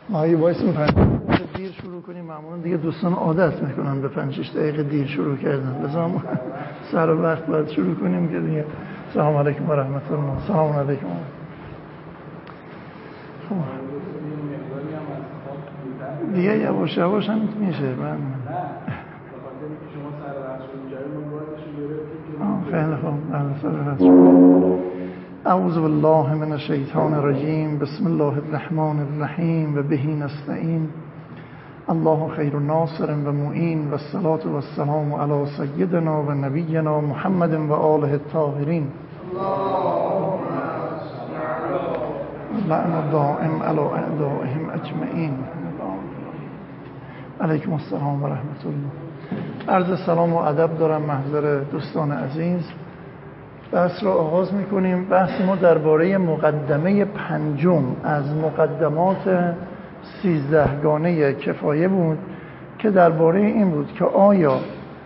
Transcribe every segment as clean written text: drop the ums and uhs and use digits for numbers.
ما یه وایسیم 5 دیر شروع کنیم. معمولا دیگه دوستان عادت میکنن به 5-6 دقیقه دیر شروع کردن. لذا سر وقت باید شروع کنیم که دیگه. سلام علیکم و رحمت الله. سلام علیکم. دیگه یواش یواش هم میشه. من خیلی خوب. اعوذ بالله من الشیطان الرجیم. بسم الله الرحمن الرحیم و به نستعین. الله خیر ناصر و معین و الصلاة و السلام علی سیدنا و نبینا محمد و آله الطاهرین. لعن دائم علی اعدائهم اجمعین. علیکم السلام و رحمت الله. عرض سلام و ادب دارم محضر دوستان عزیز. بحث را آغاز میکنیم. بحث ما درباره مقدمه پنجم از مقدمات 13 گانه کفایه بود که درباره این بود که آیا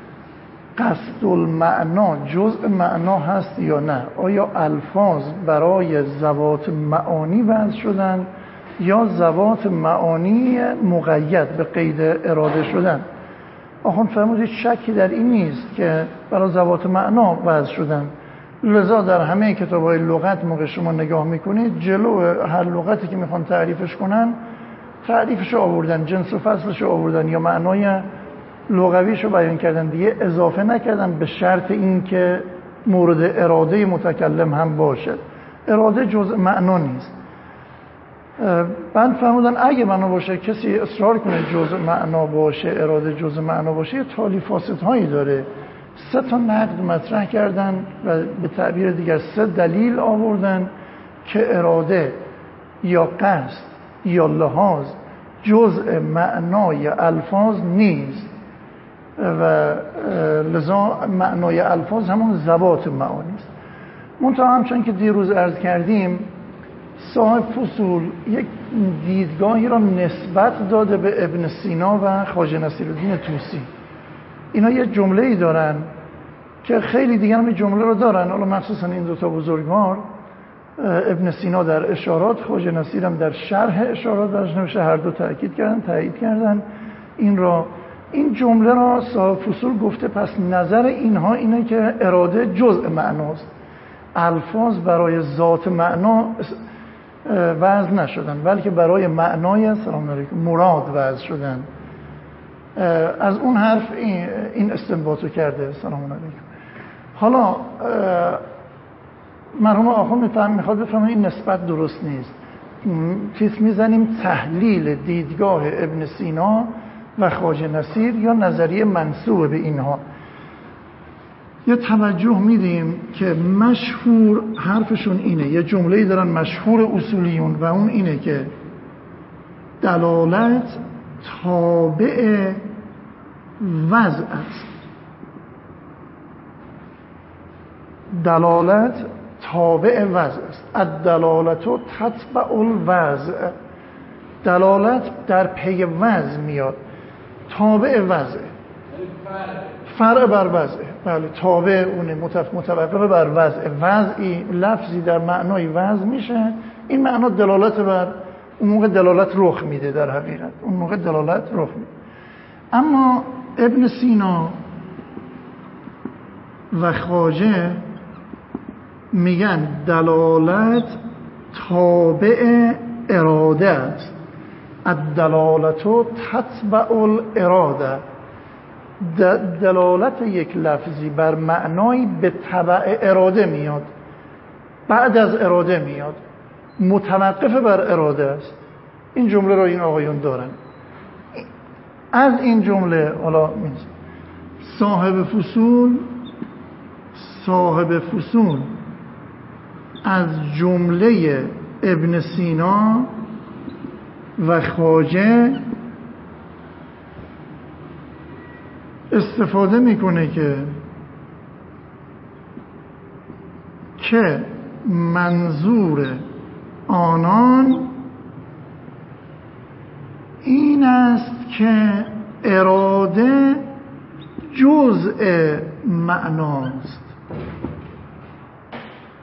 قصد المعنا جزء معنا هست یا نه؟ آیا الفاظ برای ذوات معانی وضع شدن یا ذوات معانی مقید به قید اراده شدن؟ آخوند فرمودید شکی در این نیست که برای ذوات معنا وضع شدن. لذا در همه کتاب‌های لغت موقع شما نگاه میکنید جلو هر لغتی که میخوان تعریفش کنن تعریفش رو آوردن، جنس و فصلش رو آوردن یا معنای لغویش رو بیان کردن، دیگه اضافه نکردن به شرط این که مورد اراده متکلم هم باشه. اراده جزء معنا نیست. بعد فرمودن اگه معنا باشه کسی اصرار کنه جزء معنا باشه، اراده جزء معنا باشه، تالی فاسدهایی داره. 3 تا نقد مطرح کردن و به تعبیر دیگر 3 دلیل آوردن که اراده یا قصد یا لحاظ جزء معنای الفاظ نیست و لذا معنای الفاظ همون ذوات معانی است. منتها همچون که دیروز عرض کردیم صاحب فصول یک دیدگاهی را نسبت داده به ابن سینا و خواجه نصیرالدین طوسی. اینا یه جمله‌ای دارن که خیلی دیگه هم این جمله رو دارن، حالا مخصوصا این 2 تا بزرگوار، ابن سینا در اشارات، خواجه نصیر هم در شرح اشارات درش نوشته، هر دو تأکید کردن، تایید کردن این را. این جمله را صاحب فصول گفته پس نظر اینها اینه که اراده جزء معناست، الفاظ برای ذات معنا وضع نشدن بلکه برای معنای سلام علیکم مراد وضع شدن. از اون حرف این استنباطو کرده. سلام علیکم. حالا مرحوم آخوند میخواد بفهمه این نسبت درست نیست. چیز میزنیم تحلیل دیدگاه ابن سینا و خواجه نصیر یا نظریه منسوب به اینها. یه توجه میدیم که مشهور حرفشون اینه، یه جمله‌ای دارن مشهور اصولیون و اون اینه که دلالت تابع وضع است. دلالت تابع وضع است. الدلالت تتبع الوضع. دلالت در پی وضع میاد، تابع وضع، فرع بر وضع. بله تابع اونه، متوقف بر وضع. وضعی لفظی در معنای وضع میشه، این معنا دلالت بر اون موقع دلالت رخ میده. در حقیقت اون موقع دلالت رخ میده. اما ابن سینا و خواجه میگن دلالت تابع اراده است. الدلالت تتبع الاراده. دلالت یک لفظی بر معنایی به تبع اراده میاد، بعد از اراده میاد، متوقف بر اراده است. این جمله را این آقایون دارن. از این جمله حالا صاحب فصول از جمله ابن سینا و خواجه استفاده میکنه که منظور آنان این است که اراده جزء معناست.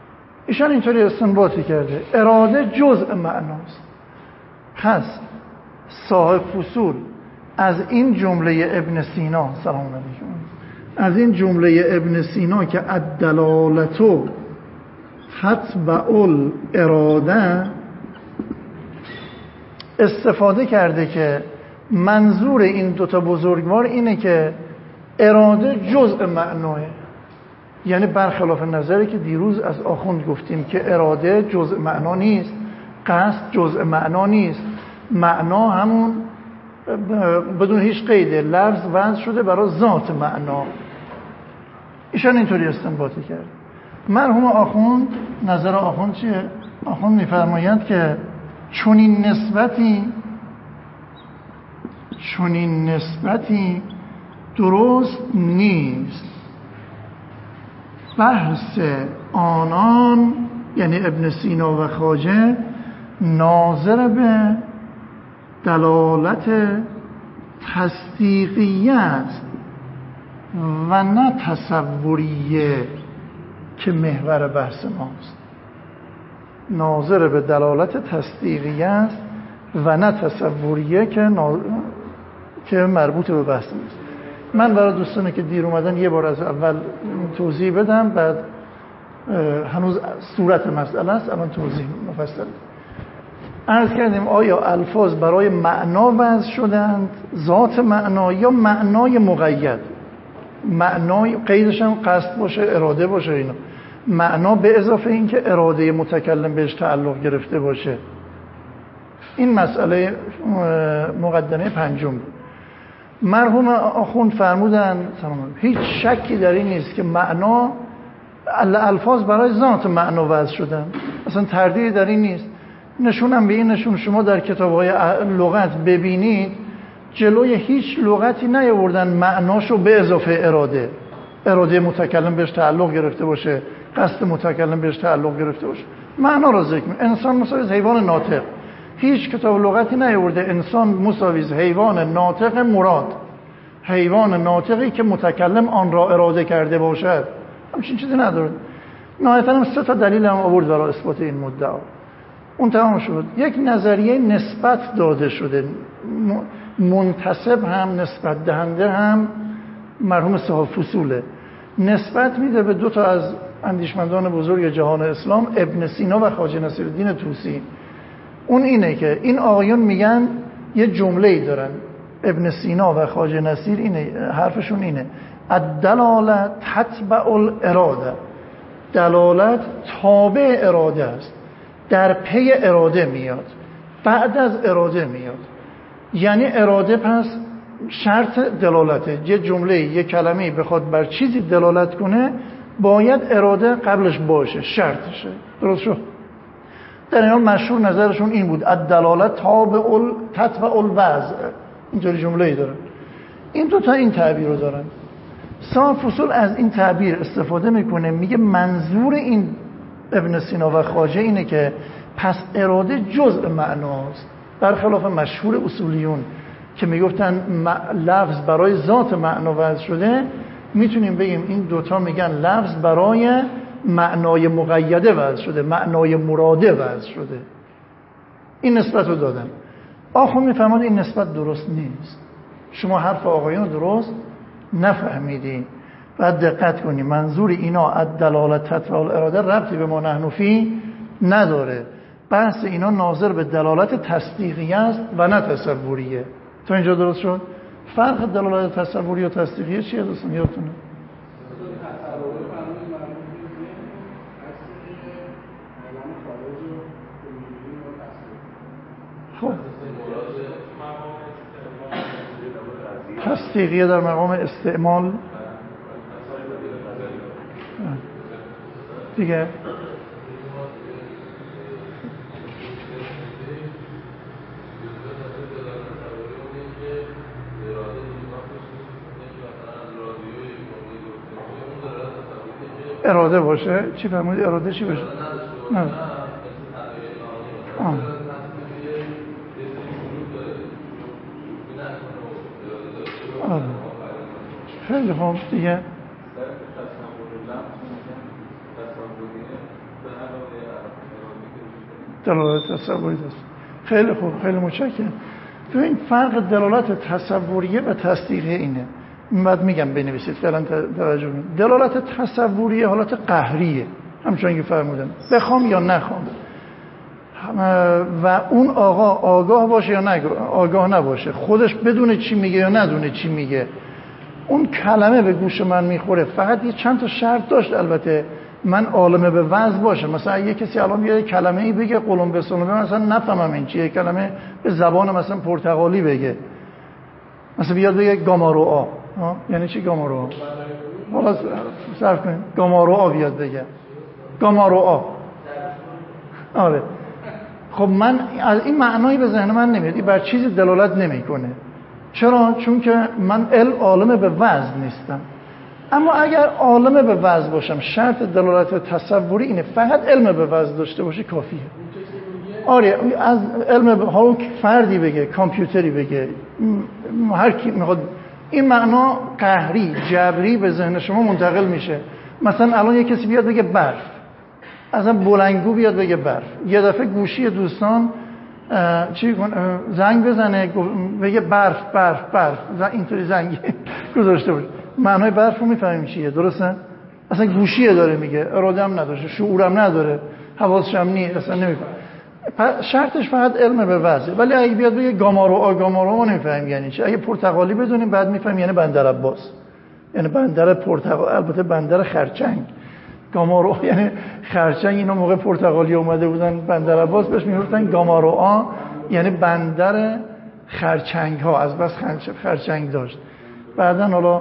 ایشان اینطوری استنباطی کرده اراده جزء معناست. پس صاحب فصول از این جمله ابن سینا، سلام علیکم، از این جمله ابن سینا که الدلالتو تتبع الاراده استفاده کرده که منظور این دوتا بزرگوار اینه که اراده جزء معناه، یعنی برخلاف نظری که دیروز از آخوند گفتیم که اراده جزء معنا نیست، قصد جزء معنا نیست، معنا همون بدون هیچ قیده لفظ وضع شده برای ذات معنا. ایشان اینطوری استنباطی کرد. مرحوم آخوند، نظر آخوند چیه؟ آخوند میفرمایند که چنین نسبتی درست نیست. بحث آنان یعنی ابن سینا و خواجه ناظر به دلالت تصدیقیه است و نه تصوریه که محور بحث ماست. ناظر به دلالت تصدیقیه است و نه تصوریه که مربوط به بحث ماست. من برای دوستانی که دیر اومدن یه بار از اول توضیح بدم، بعد هنوز صورت مسئله است، الان توضیح مفصل. عرض کردیم آیا الفاظ برای معنا وضع شدند، ذات معنا، یا معنای مقید؟ معنای قیدش هم قصد باشه، اراده باشه، اینا معنا به اضافه این که اراده متکلم بهش تعلق گرفته باشه. این مسئله مقدمه پنجم بود. مرحوم آخوند فرمودن هیچ شکی در این نیست که معنا الفاظ برای ذات معنا وضع شدن، اصلا تردیدی در این نیست. نشونم به این نشون، شما در کتاب‌های لغت ببینید جلوی هیچ لغتی نیاوردن معناشو به اضافه اراده متکلم بهش تعلق گرفته باشه، قصد متکلم بهش تعلق گرفته باشه. معنا رو ذکر می‌کنه. انسان مساوی حیوان ناطق، هیچ کتاب لغتی نیاورده انسان مساوی حیوان ناطق مراد، حیوان ناطقی که متکلم آن را اراده کرده باشد، همچین چیزی نداره. نهایتاً هم 3 تا دلیل هم آورد برای اثبات این مدعا. اون تمام شد. یک نظریه نسبت داده شده، منتسب هم نسبت دهنده هم مرحوم صاحب فصوله، نسبت میده به 2 تا از اندیشمندان بزرگ جهان اسلام، ابن سینا و خواجه نصیرالدین طوسی. اون اینه که این آقایون میگن یه جمله‌ای دارن، ابن سینا و خواجه نصیر اینه، حرفشون اینه الدلالت تتبع الاراده، دلالت تابع اراده است، در پی اراده میاد، بعد از اراده میاد. یعنی اراده پس شرط دلالته. یه جمله، یه کلمه بخواد بر چیزی دلالت کنه باید اراده قبلش باشه، شرطشه. درست شد؟ در این حال مشهور نظرشون این بود الدلالت تتبع الوضع، اینطوری جمله‌ای دارن. این 2 تا این تعبیر رو دارن. صاحب فصول از این تعبیر استفاده میکنه، میگه منظور این ابن سینا و خواجه اینه که پس اراده جزء معناست، برخلاف مشهور اصولیون که میگفتن لفظ برای ذات معنا وضع شده. میتونیم بگیم این 2 تا میگن لفظ برای معنای مقیده وضع شده، معنای مراده وضع شده. این نسبت رو دادن. آخوند میفهمد این نسبت درست نیست، شما حرف آقایون درست نفهمیدین. باید دقت کنی منظور اینا الدلالت تتبع الاراده ربطی به ما نحن فیه نداره. بحث اینا ناظر به دلالت تصدیقیه است و نه تصوریه. تا اینجا درست شد؟ فرق دلالت تصوری و تصدیقیه چیه دوستان یادتونه؟ خب تصدیقیه در مقام استعمال دیگه. اراده باشه. چی فرمودی؟ اراده چی باشه؟ نه. خیلی خوب دیگه. دلالت تصوری است. خیلی خوب، خیلی متشکرم. تو این فرق دلالت تصوریه و تصدیقیه اینه. بعد میگم بنویسید فعلا توجه کنید. دلالت تصوریه حالت قهریه، همچون که فرمودم، بخوام یا نخوام، و اون آقا آگاه باشه یا آگاه نباشه، خودش بدونه چی میگه یا ندونه چی میگه، اون کلمه به گوش من میخوره. فقط یه چند تا شرط داشت البته، من عالم به وضع باشه. مثلا یه کسی الان یه کلمه ای بگه قلم به سلمه، مثلا نفهمم این چیه، کلمه به زبان مثلا پرتغالی بگه، مثلا بیاد بگه گامارو یعنی چی گامارو؟ حالا صرف کنید گامارو بیاد بگه گامارو. آره خب من از این معنایی به ذهن من نمیاد، این بر چیزی دلالت نمیکنه. چرا؟ چون که من عالم به وضع نیستم. اما اگر عالم به وضع باشم، شرط دلالت تصوری اینه فقط علم به وضع داشته باشه کافیه. آره از علم حالا فردی بگه، کامپیوتری بگه، هر کی میخواد، این معنا قهری جبری به ذهن شما منتقل میشه. مثلا الان یه کسی بیاد بگه برف، اصلا بلنگو بیاد بگه برف، یه دفعه گوشی دوستان چی زنگ بزنه بگه برف برف برف، اینطوری زنگ گذاشته باشه، معنای برف رو میفهمیم چیه، درسته؟ اصلا گوشیه داره میگه، اراده هم نداره، شعورم نداره، حواسش هم نیست، اصلا نمیفهم. شرطش فقط علم به وضعه. ولی اگه بیاد بگه گامارو ما نمیفهمیم یعنی چی. اگه پرتغالی بدونیم بعد میفهمیم یعنی بندر عباس، یعنی بندر پرتغال، البته بندر خرچنگ. گامارو یعنی خرچنگ، اینا موقع پرتغالی اومده بودن بندر عباس بهش میگفتن گامارو، یعنی بندر خرچنگ ها، از بس خرچنگ داشت. بعدن حالا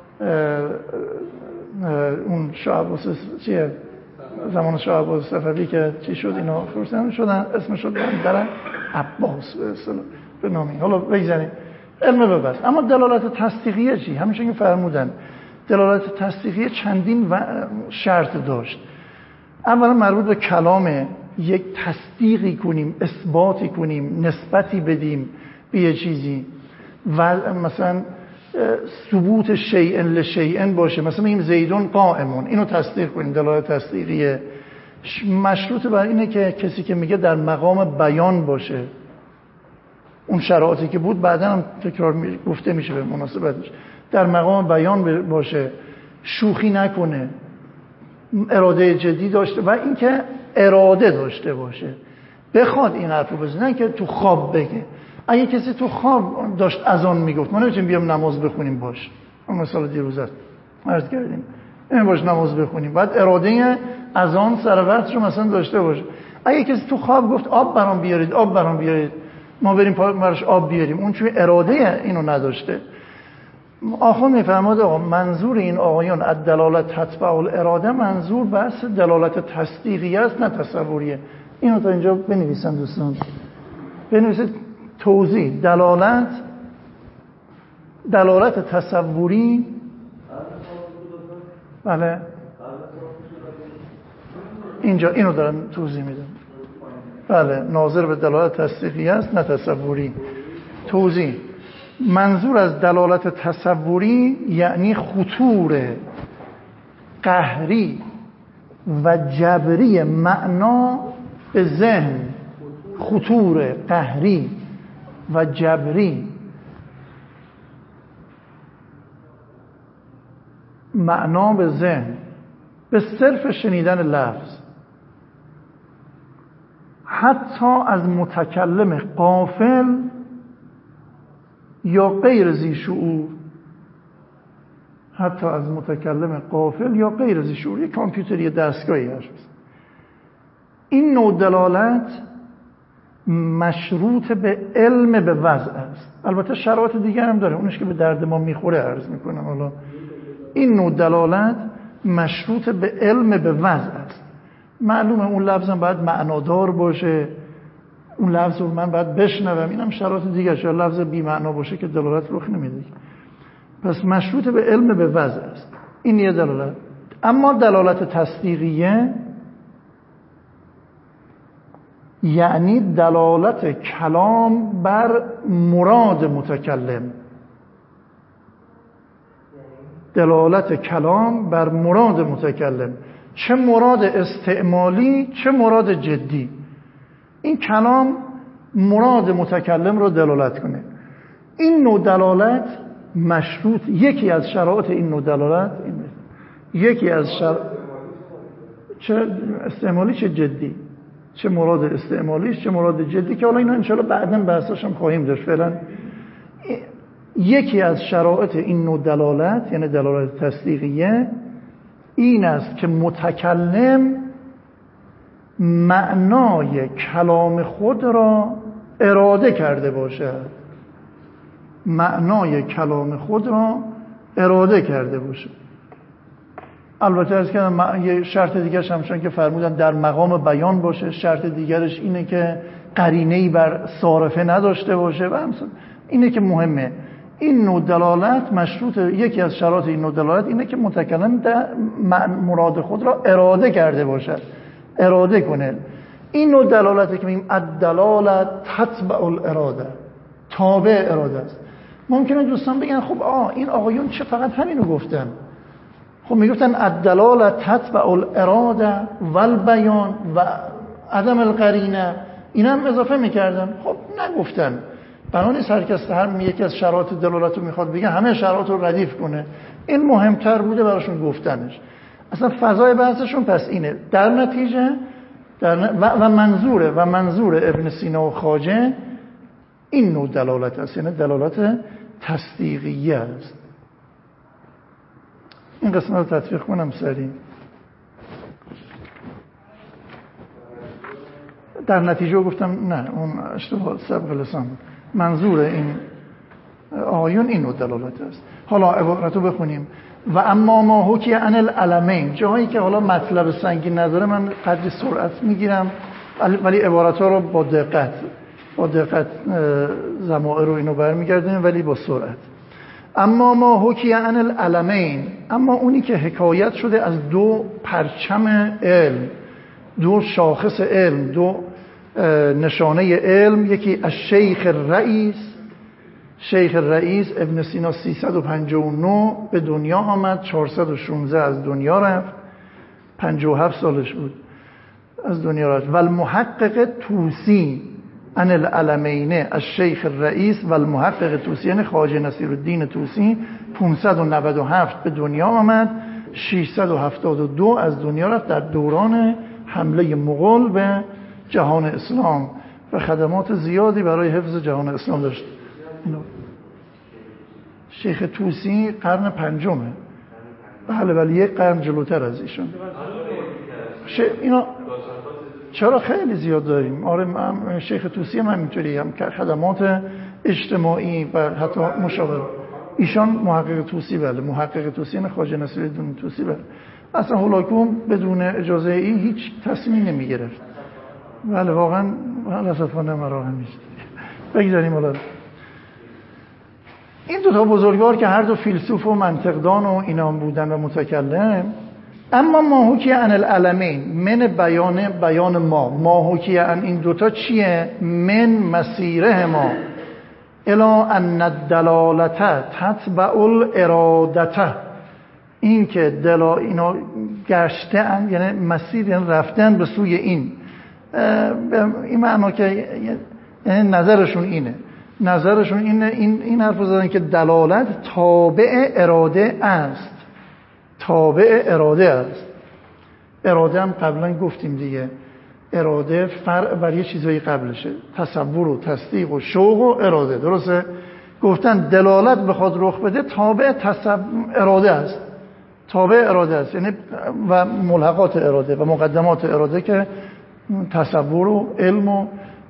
اون شاه عباس چیه، زمان شاه عباس صفوی که چی شد، اینا فرسان شدن، اسمش شد بندر عباس به نامی. حالا بگذاریم علم به بس. اما دلالت تصدیقیه چی؟ همیشه که فرمودن دلالت تصدیقیه چندین شرط داشت. اولا مربوط به کلامه، یک تصدیقی کنیم، اثباتی کنیم، نسبتی بدیم به یه چیزی، و مثلا ثبوت شیء لشیء باشه، مثلا میگیم زیدون قائمون، اینو تصدیق کنیم، دلالت تصدیقیه. مشروط بر اینه که کسی که میگه در مقام بیان باشه، اون شرایطی که بود بعدا هم تکرار گفته میشه به مناسبتش، در مقام بیان باشه، شوخی نکنه، اراده جدی داشته، و اینکه اراده داشته باشه، بخواد این حرفو بزنه، نه که تو خواب بگه. اگه کسی تو خواب داشت اذان میگفت، ما نمیتونیم بیام نماز بخونیم باش، اون مثال دیروز است عرض کردیم، این باش نماز بخونیم، بعد اراده اذان سر وقت رو مثلا داشته باشه. اگه کسی تو خواب گفت آب برام بیارید، آب برام بیارید، ما بریم براش آب بیاریم، اون چون اراده اینو نداشته. آخر میفرماد آقا منظور این آقایان از دلالت تتبع الاراده، منظور بحث دلالت تصدیقی است نه تصوریه. اینو تا اینجا بنویسن دوستان، بنویسید توضیح. دلالت تصوری، بله اینجا اینو دارم توضیح میدم. بله ناظر به دلالت تصدیقی است نه تصوری. توضیح: منظور از دلالت تصوری یعنی خطور قهری و جبری معنا به ذهن، خطور قهری و جبری معنا به ذهن به صرف شنیدن لفظ، حتی از متکلم غافل یا غیر ذی شعور، حتی از متکلم غافل یا غیر ذی شعور، یک کامپیوتری دستگاهی هست. این نوع دلالت مشروط به علم به وضع است. البته شرایط دیگر هم داره، اونش که به درد ما میخوره عرض میکنم. حالا این نوع دلالت مشروط به علم به وضع است. معلومه اون لفظ هم باید معنادار باشه، اون لفظ رو من باید بشنوم، اینم شرایط دیگه. شاید لفظ بی معنا باشه که دلالت رخ نمیده. پس مشروط به علم به وضع است. این یه دلالت. اما دلالت تصدیقیه یعنی دلالت کلام بر مراد متکلم، دلالت کلام بر مراد متکلم، چه مراد استعمالی چه مراد جدی. این کلام مراد متکلم رو دلالت کنه. این نوع دلالت مشروط، یکی از شرایط این نوع دلالت اینه. یکی از چه استعمالی چه جدی، چه مراد استعمالیش چه مراد جدی، که حالا اینا انشاءالله بعداً بحثاش هم خواهیم داشت. فعلا یکی از شرایط این نوع دلالت، یعنی دلالت تصدیقیه، این است که متکلم معنای کلام خود را اراده کرده باشد. معنای کلام خود را اراده کرده باشد. البته از که یه شرط دیگرش هم چون که فرمودن در مقام بیان باشه، شرط دیگرش اینه که قرینه‌ای بر صارفه نداشته باشه و همسان. اینه که مهمه. این نوع دلالت مشروط، یکی از شرایط این نوع دلالت اینه که متکلم در مراد خود را اراده کرده باشد، اراده کنه. این نوع دلالتی که میگیم الدلاله تتبع الاراده، تابع اراده است. ممکنه دوستان بگن خب این آقایون چه فقط همینو گفتن؟ خب میگفتن الدلاله تتبع الاراده و البیان و عدم القرینه، اینا هم اضافه میکردن. خب نگفتن. بنا نیست هر کس یکی از شرایط دلالت رو میخواد بگه همه شرایط رو ردیف کنه. این مهمتر بوده براشون گفتنش. اصلا فضای بحثشون پس اینه. در نتیجه و منظور ابن سینا و خواجه این نوع دلالت است، یعنی دلالت تصدیقیه است. این قسمت رو تطبیق کنم سریع. در نتیجه گفتم نه، اون اشتباه سبق لسان بود. منظور این آیون این نوع دلالت است. حالا عبارت رو بخونیم. و اما ما حکی عن العلمین، جاهایی که حالا مطلب سنگین نداره من قدری سرعت میگیرم، ولی عبارت ها رو با دقت ضمائر رو اینو برمیگردیم، ولی با سرعت. اما ما حکی عن العلمین، اما اونی که حکایت شده از دو پرچم علم، دو شاخص علم، دو نشانه علم، یکی از شیخ رئیس ابن سینا 359 به دنیا آمد، 416 از دنیا رفت، 57 سالش بود از دنیا رفت. و المحقق توسی عن العلمین از شیخ رئیس و المحقق توسی، یعنی خواجه نصیرالدین توسی 597 به دنیا آمد، 672 از دنیا رفت در دوران حمله مغول به جهان اسلام و خدمات زیادی برای حفظ جهان اسلام داشت. شیخ توسی قرن پنجمه، بله ولی یک قرن جلوتر از ایشون. اینا چرا خیلی زیاد داریم. آره شیخ توسی هم اینطوری، هم خدمات اجتماعی و حتی مشاور. ایشان محقق توسی، بله محقق توسی، نه خواجه نصیرالدین توسی، بله. اصلا هولاکوم بدون اجازه این هیچ تصمیم نمی گرفت. بله واقعا رسفانه مراهم نیست. بگذاریم حالا این دو تا بزرگوار که هر دو فیلسوف و منطقدان و اینام بودن و متکلم. اما ما حکی عن العلمین، من بیان ما حکی عن این دوتا چیه؟ من مسیره ما الا ان الدلالته تتبع الارادته، این که اینا گشتن، یعنی مسیر، یعنی رفتن به سوی این معنا که یعنی نظرشون اینه این حرف زدن که دلالت تابع اراده است. اراده هم قبلا گفتیم دیگه، اراده فرع بر یه چیزایی قبلشه، تصور و تصدیق و شوق و اراده. درسته؟ گفتن دلالت بخواد رخ بده تابع اراده است، یعنی و ملحقات اراده و مقدمات اراده که تصور و علم و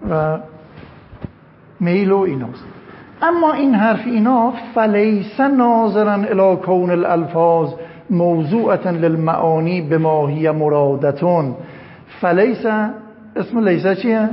میل و ایناست. اما این حرف اینا فلیس ناظرا الی کون الالفاظ موضوعة للمعانی بما هی مرادتون. فلیس، اسم لیسه چیه؟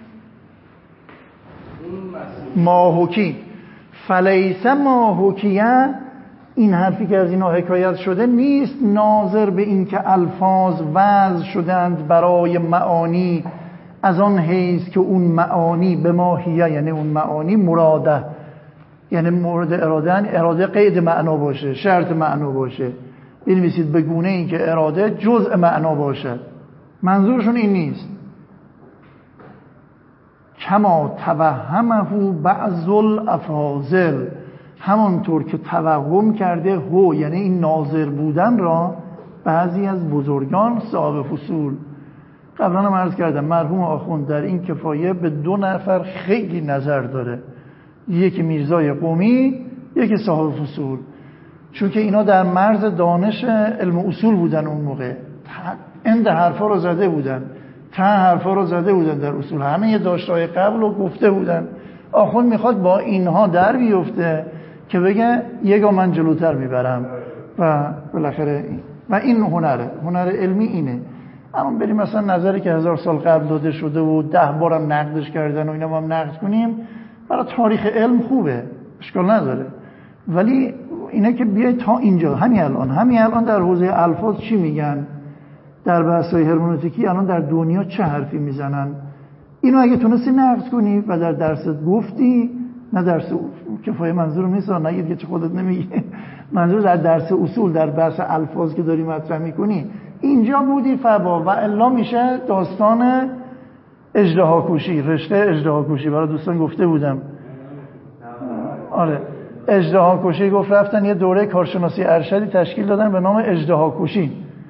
ماحکی. فلیس ماحکیه، این حرفی که از اینا حکایت شده نیست ناظر به این که الفاظ وضع شدند برای معانی از آن حیث که اون معانی به ماهیه، یعنی اون معانی مراده، یعنی مورد اراده قید معنا باشه، شرط معنا باشه، بنویسید به گونه این که اراده جزء معنا باشه. منظورشون این نیست کما توهمه بعض الافاضل، همانطور که توهم کرده هو، یعنی این ناظر بودن را، بعضی از بزرگان صاحب فصول. قبلا هم عرض کردم مرحوم آخوند در این کفایه به 2 نفر خیلی نظر داره، یکی میرزای قمی، یکی صاحب فصول، چون که اینا در مرز دانش علم اصول بودن اون موقع، اند حرفا رو زده بودن، حرفا رو زده بودن در اصول، همه یه داشتهای قبل رو گفته بودن. آخوند میخواد با اینها در بیفته که بگه یکا من جلوتر میبرم و بالاخره و این هنر علمی اینه. اما بریم مثلا نظری که 1000 سال قبل داده شده و 10 بارم نقدش کردن و اینا ما هم نقد کنیم، برای تاریخ علم خوبه، اشکال نداره، ولی اینه که بیاید تا اینجا همین الان در حوزه الفاظ چی میگن، در بحث‌های هرمنوتیکی الان در دنیا چه حرفی میزنن، اینو اگه تونستی نقد کنی و در درست گفتی، نه درس کفایه منظور نیست، نگید که چه خودت نمیگی، منظور در درس اصول، در بحث الفاظ که داری مطرح میکنی اینجا بودی فبا، و الا میشه داستان اژدهاکوشی، رشته اژدهاکوشی. برای دوستان گفته بودم، آره اژدهاکوشی، گفت رفتن یه دوره کارشناسی ارشدی تشکیل دادن به نام اژدهاکوشی،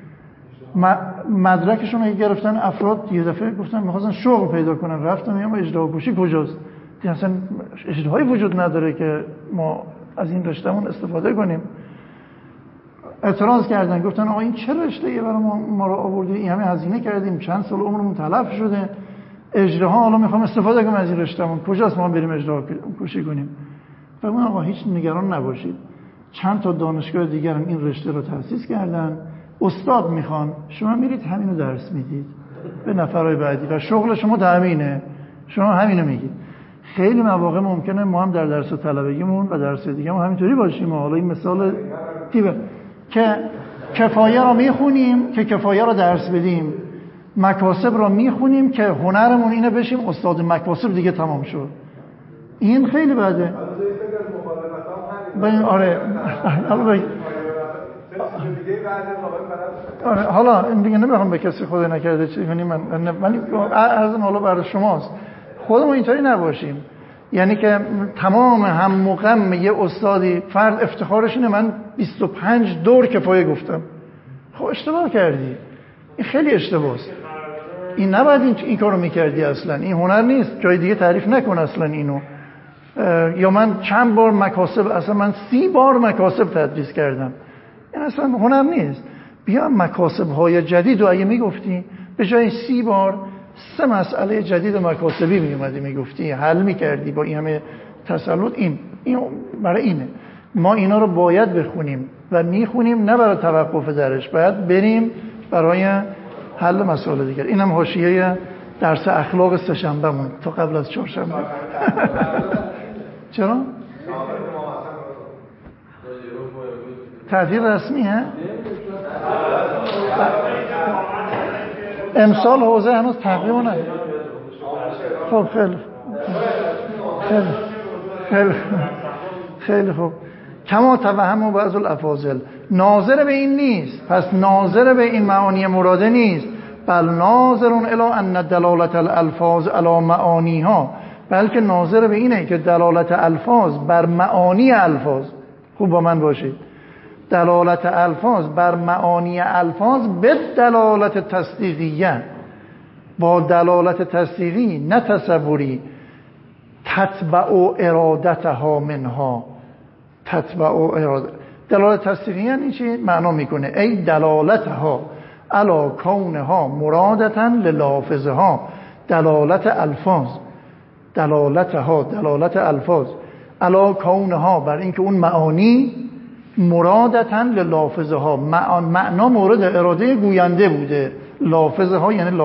مدرکشون رو گرفتن افراد، یه دفعه گفتن می‌خواستن شغل پیدا کنن، رفتن میگم اژدهاکوشی کجاست، اصلا اژدهایی وجود نداره که ما از این رشتهمون استفاده کنیم. اعتراض کردن، گفتن آقا این چه رشته‌ایه برای ما رو آوردید، این همه هزینه کردیم، چند سال عمرمون تلف شده، اژدها حالا میخوام استفاده کنم از این رشتهمون، کجاست ما بریم اژدهاکوشی کنیم؟ فرمودن آقا هیچ نگران نباشید، چند تا دانشگاه دیگر هم این رشته رو تأسیس کردن، استاد میخوان، شما میرید همینو درس میدید به نفرای بعدی و شغل شما تامینه، شما همینو میگید. خیلی مواقع ممکنه ما هم در درس طلبگیمون و درس دیگه هم همینطوری باشیم. حالا این مثال تیبه که کفایه رو میخونیم که کفایه رو درس بدیم، مکاسب رو میخونیم که هنرمون اینه بشیم استاد مکاسب، دیگه تمام شد. این خیلی بده. آره حالا این دیگه نمیخوام به کسی خدای نکرده چی کنیم، ولی از حالا برای شماست، خودمون اینطوری نباشیم. یعنی که تمام هم و غم یه استادی، فرد افتخارش اینه من 25 دور کفایه گفتم، خب اشتباه کردی، این خیلی اشتباهه، این نباید این کارو میکردی، اصلا این هنر نیست، جای دیگه تعریف نکن اصلا اینو. یا من چند بار مکاسب، اصلا من 30 بار مکاسب تدریس کردم، این اصلا هنر نیست. بیا مکاسب های جدید رو اگه میگفتی، به جای 30 بار 3 مسئله جدید مکاسبی میومدی میگفتی، حل میکردی با این همه تسلط. این برای اینه ما اینا رو باید بخونیم و میخونیم، نه برای توقف درش، باید بریم برای حل مسائل دیگر. اینم حاشیه درس اخلاق سه‌شنبهمون تا قبل از چهارشنبه. چرا؟ تعطیل رسمیه؟ امسال حوزه هنوز تقریبا نه. خب خیلی خوب. کما توهم و بعض الافاضل، ناظر به این نیست، پس ناظر به این معانی مراده نیست، بل ناظرون الی ان دلالت الالفاظ علی معانیها، بلکه ناظر به اینه که دلالت الفاظ بر معانی الفاظ، خوب با من باشید، دلالت الفاظ بر معانی الفاظ به دلالت تصدیقیه، با دلالت تصدیقی نه تصوری، تتبع ارادتها منها، تتبع اراده. دلالت تصدیقی یعنی چی؟ معنا میکنه ای دلالتها علی کونها مرادتا للافظها، دلالت الفاظ، دلالت الفاظ علی کونها، بر اینکه اون معانی مرادتا للافظها، معنا مورد اراده گوینده بوده، لافظها یعنی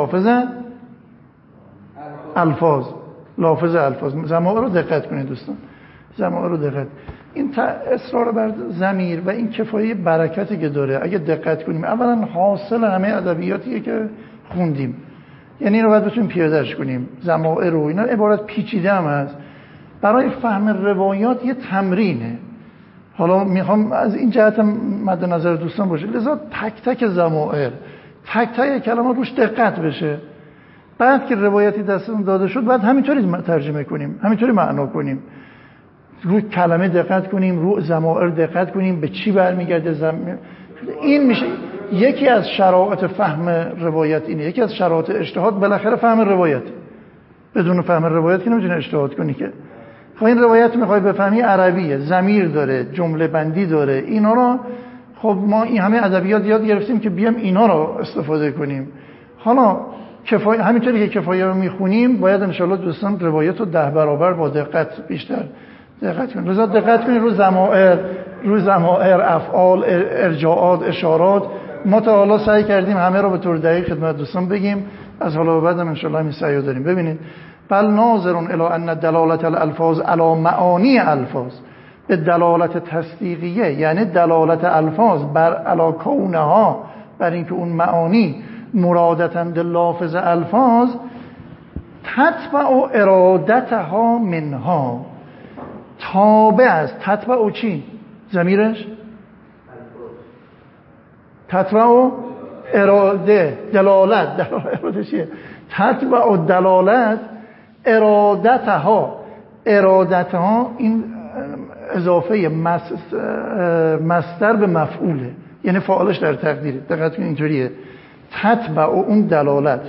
لافظ الفاظ. ضمائر رو دقت کنید دوستان، ضمائر رو دقت. این اصرار بر ضمیر و این کفایه برکتی که داره اگه دقت کنیم، اولا حاصل همه ادبیاتیه که خوندیم، یعنی این رو باید بتونیم پیاده‌اش کنیم. ضمائر رو اینا عبارت پیچیده هم هست، برای فهم روایات یه تمرینه. حالا میخوام از این جهت مد نظر دوستان باشه، لذا تک تک ضمائر، تک تک کلمات روش دقت بشه. بعد که روایتی دستمون داده شد بعد همینطوری ترجمه کنیم، همینطوری معنا کنیم، رو کلمه دقت کنیم، رو ضمائر دقت کنیم، به چی برمیگرده. این میشه یکی از شرایط فهم روایت. اینه یکی از شرایط اجتهاد، بالاخره فهم روایت. بدون فهم روایت که نمیتونی اجتهاد کنی که. خب این روایت میخوای بفهمی عربیه، ضمیر داره، جمله بندی داره، اینا رو خب ما این همه ادبیات یاد گرفتیم که بیام اینا رو استفاده کنیم. حالا همینطوری که کفایه رو میخونیم باید انشالله دوستان روایت رو 10 برابر با دقت بیشتر دقت کنیم. لذا دقت کنید رو ضمائر، افعال، ارجاعات، اشارات. ما تا حالا سعی کردیم همه رو به طور دقیق خدمت دوستان بگیم، از حالا به بعد هم انشالله همین سعی رو داریم. ببینید بل ناظرون الی ان دلالت الالفاظ علی معانی الفاظ، به دلالت تصدیقیه، یعنی دلالت الفاظ بر علی کونها، بر اینکه اون معانی مرادتند لافظ الفاظ، تتبع ارادتها منها، تابع است. تتبع چی؟ ضمیرش تتبع اراده، دلالت اراده چیه؟ تتبع دلالت ارادتها این اضافه مصدر به مفعوله، یعنی فاعلش در تقدیره. دقت کنید اینطوریه، تتبع اون دلالت.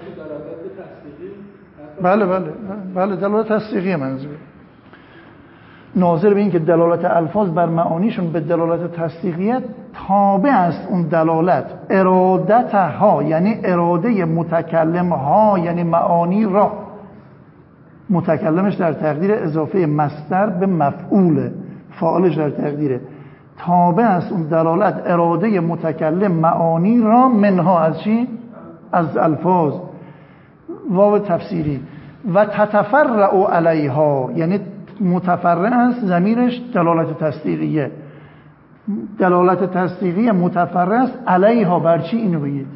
بله دلالت تصدیقی منظور. ناظر به این که دلالت الفاظ بر معانیشون به دلالت تصدیقیت تابع است اون دلالت ارادتها، یعنی اراده متکلم ها، یعنی معانی را. متکلمش در تقدیر اضافه مصدر به مفعول، فاعلش در تقدیره. تابع است اون دلالت اراده متکلم معانی را منها، از چی؟ از الفاظ. واو تفسیری. و تتفرع علیها، یعنی متفرع است، ضمیرش دلالت تصدیقیه. دلالت تصدیقیه متفرع است علیها، بر چی؟ اینو بگید.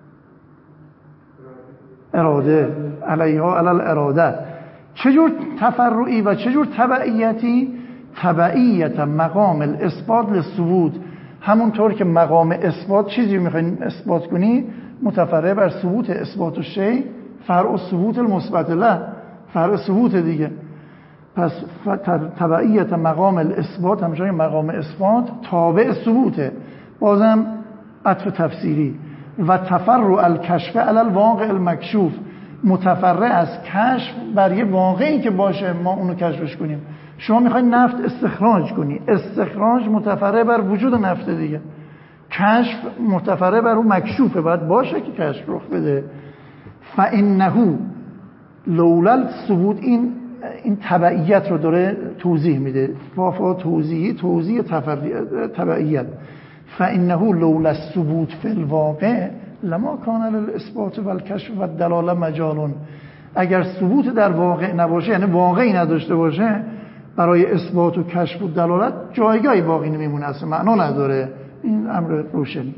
اراده. علیها علی الاراده. چجور تفرعی و چجور تبعیتی؟ تبعیت مقام الاثبات للثبوت. همونطور که مقام اثبات چیزی میخواین اثبات کنی متفرع بر ثبوت اثبات الشیء، فرع ثبوت المثبت له، فرع ثبوت دیگه. پس تبعیت مقام الاثبات، همچنین مقام اثبات تابع ثبوته، بازم عطف تفسیری. و تفرع الکشف علی الواقع المکشوف، متفرع از کشف بر یه واقعی که باشه ما اونو کشفش کنیم. شما میخوای نفت استخراج کنی، استخراج متفرع بر وجود نفت دیگه، کشف متفرع بر اون مکشوفه، باید باشه که کشف رخ بده. فانه لولا الثبوت، این تبعیت رو داره توضیح میده، فا توضیح تبعیت. فانه لولا الثبوت فی الواقع لما کان للاثبات والکشف والدلاله مجال. اگر ثبوت در واقع نباشه، یعنی واقعی نداشته باشه، برای اثبات و کشف و دلالت جایگاهی باقی نمیمونه، اصلا معنا نداره. این امر روشنی.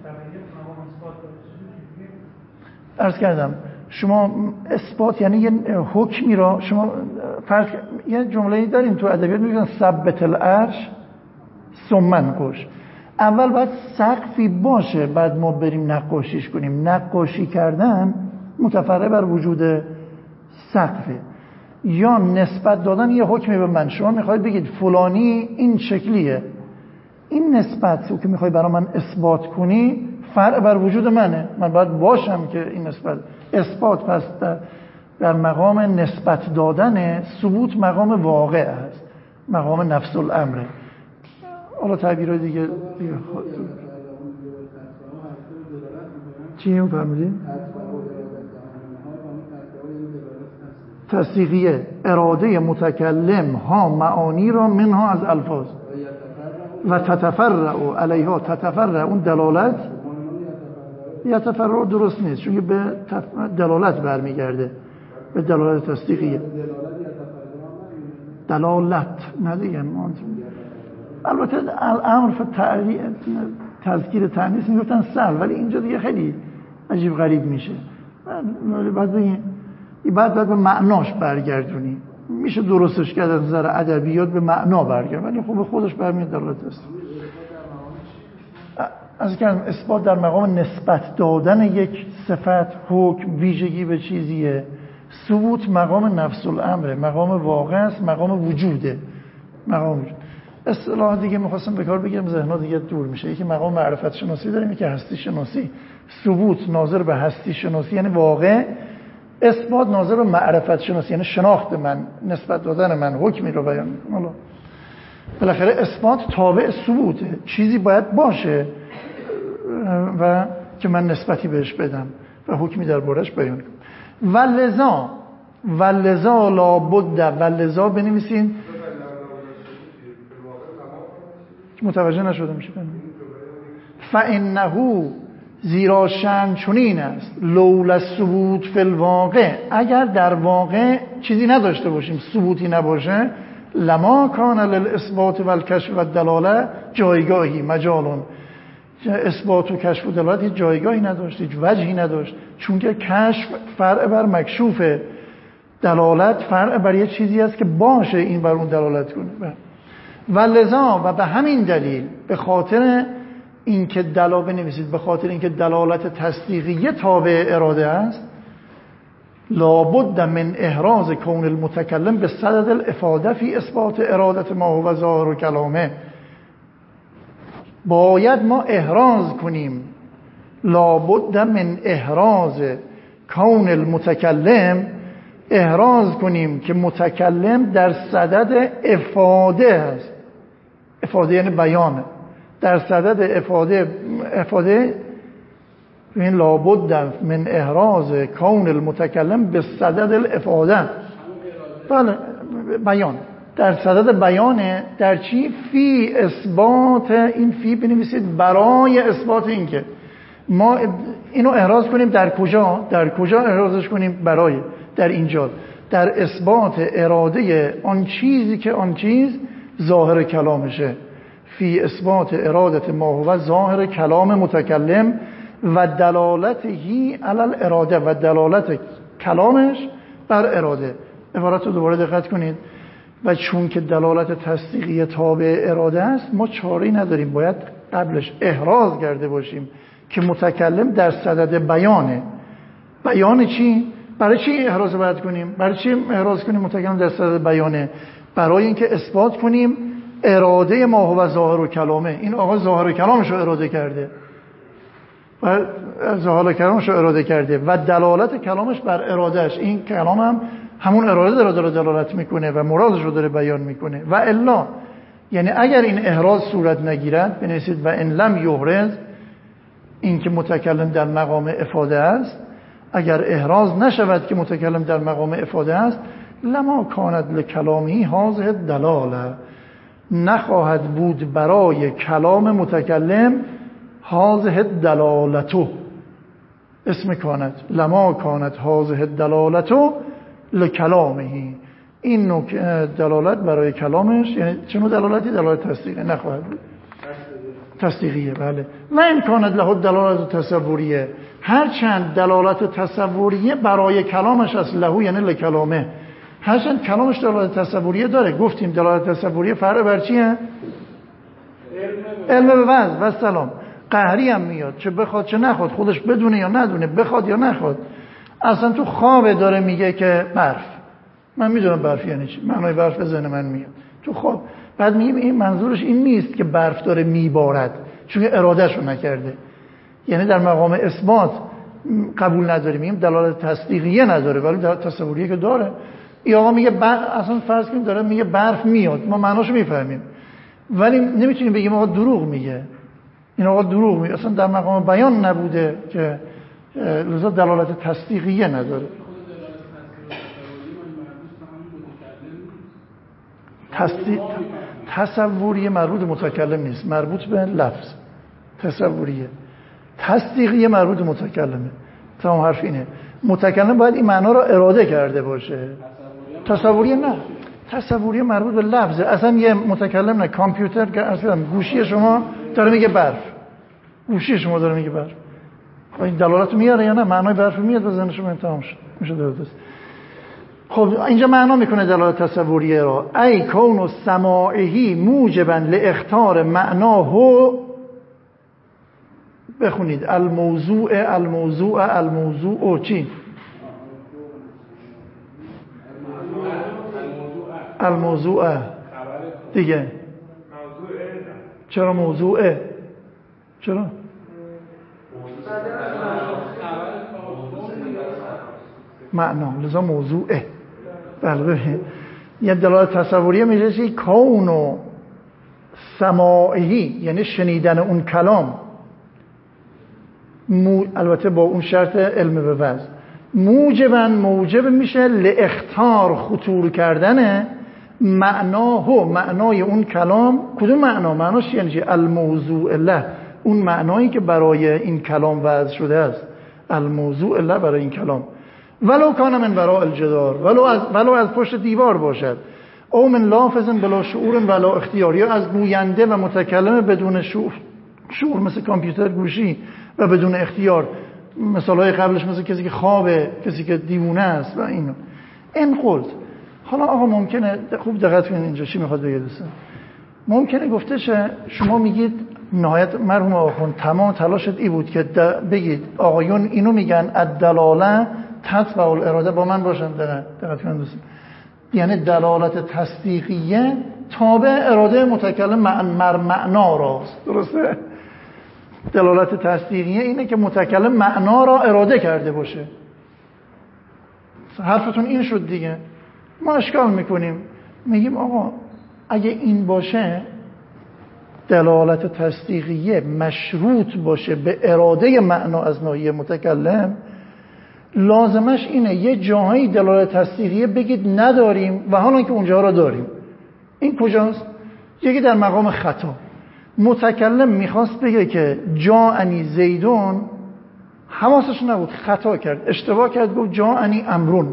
عرض کردم شما اثبات یعنی یه حکمی را شما فرض، یه جمله‌ای داریم تو ادبیات میگن ثبت العرش ثم انقش. اول باید سقفی باشه، بعد ما بریم نقاشیش کنیم. نقاشی کردن متفرع بر وجود سقفه، یا نسبت دادن یه حکمی به من. شما میخواید بگید فلانی این شکلیه، این نسبت رو که میخوای برای من اثبات کنی فرع بر وجود منه، من باید باشم که این نسبت اثبات. پس در مقام نسبت دادن ثبوت مقام واقع است، مقام نفس الامره. حالا تعبیرهای دیگه چی فرمودید؟ تصدیقیه، اراده متکلم ها معانی را منها از الفاظ. و تتفرع علیها، تتفرع اون دلالت، یتفرع درست نیست چون به دلالت برمیگرده، به دلالت تصدیقیه. دلالت ندیگه. البته الامر تذکیر تأنیث میگفتن سل، ولی اینجا دیگه خیلی عجیب غریب میشه. بعد به معناش برگردونی، میشه درستش کرد از نظر ادبیات به معنا برگرد، ولی خب به خودش برمیاد دلالت است. از که اثبات در مقام نسبت دادن یک صفت، حکم، ویژگی به چیزیه. ثبوت مقام نفس الامره، مقام واقع است، مقام وجوده. مقام وجود. اصطلاح دیگه می‌خواستم به کار بگیرم، ذهن‌ها دیگه دور میشه. یکی مقام معرفت شناسی داریم، یکی هستی شناسی. ثبوت ناظر به هستی شناسی یعنی واقع، اثبات ناظر به معرفت شناسی یعنی شناخت من، نسبت دادن من، حکمی رو بیان می‌کنم. حالا بالاخره اثبات تابع ثبوته، چیزی باید باشه و که من نسبتی بهش بدم و حکمی دربارش بیان کنم. ولذا لابد، ولذا بنویسین، متوجه نشده میشه. فانه، زیرا شأن چنین است، لولا الثبوت فی الواقع، اگر در واقع چیزی نداشته باشیم، ثبوتی نباشه، لما کان للاثبات والکشف والدلاله جایگاهی، مجالون، اثبات و کشف و دلالت هیچ جایگاهی نداشت، هیچ وجهی نداشت، چون که کشف فرع بر مکشوفه، دلالت فرع بر یه چیزی است که باشه این بر اون دلالت کنه. ولذا، و به همین دلیل، به خاطر اینکه بنویسید، به خاطر اینکه دلالت تصدیقیه تابع اراده است، لابد من احراز کون المتکلم به صدد الافاده فی اثبات ارادت ما هو ظاهر و کلامه. باید ما احراز کنیم، لابد من احراز کون المتکلم، احراز کنیم که متکلم در صدد افاده است. افاده یعنی بیانه، در صدد افاده این لابد من احراز کون المتکلم به صدد الافاده، بله بیان، در صدد بیانه. در چی؟ فی اثبات، این فی بنویسید برای اثبات این که ما اینو احراز کنیم. در کجا احرازش کنیم؟ برای، در اینجا، در اثبات اراده آن چیزی که آن چیز ظاهر کلامشه. فی اثبات ارادت ما هو ظاهر کلام متکلم و دلالتهی علی الاراده، و دلالت کلامش بر اراده. عبارت رو دوباره دقت کنید. و چون که دلالت تصدیقی تابع اراده است، ما چاره‌ای نداریم، باید قبلش احراز کرده باشیم که متکلم در صدد بیانه. بیان چی؟ برای چی احراز باید کنیم؟ برای چی احراز کنیم متکلم در صدد بیانه؟ برای اینکه اثبات کنیم اراده ما هو ظاهر و کلامه. این آقا ظاهر کلامش رو اراده کرده و ظاهر کلامش رو اراده کرده و دلالت کلامش بر ارادهش، این کلام هم همون اراده داره دلالت میکنه و مرادش رو داره بیان میکنه. و الا، یعنی اگر این احراز صورت نگیرد، بنویسید و ان لم یحرز، این که متکلم در مقام افاده است، اگر احراز نشود که متکلم در مقام افاده است، لما کانت لکلامی هذه دلاله، نخواهد بود برای کلام متکلم هذه دلالتو، اسم کانت، لما کانت هذه دلالتو لکلامه، این نوع دلالت برای کلامش، یعنی چنو دلالتی؟ دلالت تصدیقی نخواهد بود، تصدیقیه. بله. و این کانت له دلالت تصوریه، هرچند دلالت تصوریه برای کلامش است، له یعنی لکلامه، هرچند کلامش دلالت تصوریه داره. گفتیم دلالت تصوریه فرع بر چیه؟ علم به وضع و سلام. قهری هم میاد، چه بخواد چه نخواد، خودش بدونه یا ندونه، بخواد یا نخواد. اصلا تو خواب داره میگه که برف، من میدونم برف یعنی چی، معنای برف به ذهن من میاد تو خواب. بعد میگیم این منظورش این نیست که برف داره میبارد، چون ارادهشو نکرده. یعنی در مقام اثبات قبول نداریم، میگیم دلالت تصدیقیه نداره، ولی دلالت تصوریه که داره. یا آقا میگه اصلا فرض کنیم داره میگه برف میاد، ما معناشو میفهمیم، ولی نمیتونیم بگیم آقا دروغ میگه، این آقا دروغ میگه، اصلا در مقام بیان نبوده، که لذا دلالت تصدیقیه نداره. تصوریه مربوط متکلم نیست، مربوط به لفظ. تصوریه، تصدیقیه مربوط متکلمه. تمام حرف اینه، متکلم باید این معنا رو اراده کرده باشه. تصوریه نه، تصوریه مربوط به لفظه. اصلا یه متکلم نه، کامپیوتر که اصلا گوشی شما داره میگه برف، گوشی شما داره میگه برف، این دلالت میاره یا نه؟ معنای برف میاد به ذهن شما، تمام شد، میشه درست. خب اینجا معنا میکنه دلالت تصوریه را، ای کون السماعی موجبا لاختار معناه بخونید الموضوع چی؟ الموضوع دیگه چرا موضوعه؟ چرا؟ معنا لذا موضوعه. بله ببین یه دلالت تصوریه میشه چی؟ کون و سماعی، یعنی شنیدن اون کلام، البته با اون شرط علم به وضع، موجب میشه لاختار خطور کردن معنای اون کلام. کدوم معنا؟ معناش یعنی چی؟ الموضوع له، اون معنایی که برای این کلام وضع شده است، الموضوع له برای این کلام، ولو کان من وراء الجدار، ولو از پشت دیوار باشد، او من لافظ بلا شعور ولا اختیار، یا از گوینده و متکلم بدون شعور مثل کامپیوتر گوشی و بدون اختیار، مثالهای قبلش مثل کسی که خوابه، کسی که دیوونه است و اینو. این قلت حالا آقا ممکنه خوب دقت کنید اینجا چی میخواد بگه دوستان. ممکنه گفته شه شما میگید نهایت مرحوم آقایون تمام تلاشت ای بود که بگید آقایون اینو میگن الدلاله تتبع الاراده. با من باشن دقت کنید دوستان، یعنی دلالت تصدیقیه تابع اراده متکلم معنا راست. درسته؟ دلالت تصدیقیه اینه که متکلم معنا را اراده کرده باشه. حرفتون این شد دیگه. ما اشکال میکنیم میگیم آقا اگه این باشه دلالت تصدیقیه مشروط باشه به اراده معنا از ناحیه متکلم، لازمش اینه یه جاهایی دلالت تصدیقیه بگید نداریم و حالا که اونجا را داریم. این کجاست؟ یکی در مقام خطا. متکلم میخواست بگه که جاءنی زیدون، حواسش نبود، خطا کرد، اشتباه کرد، گفت جاءنی امرون.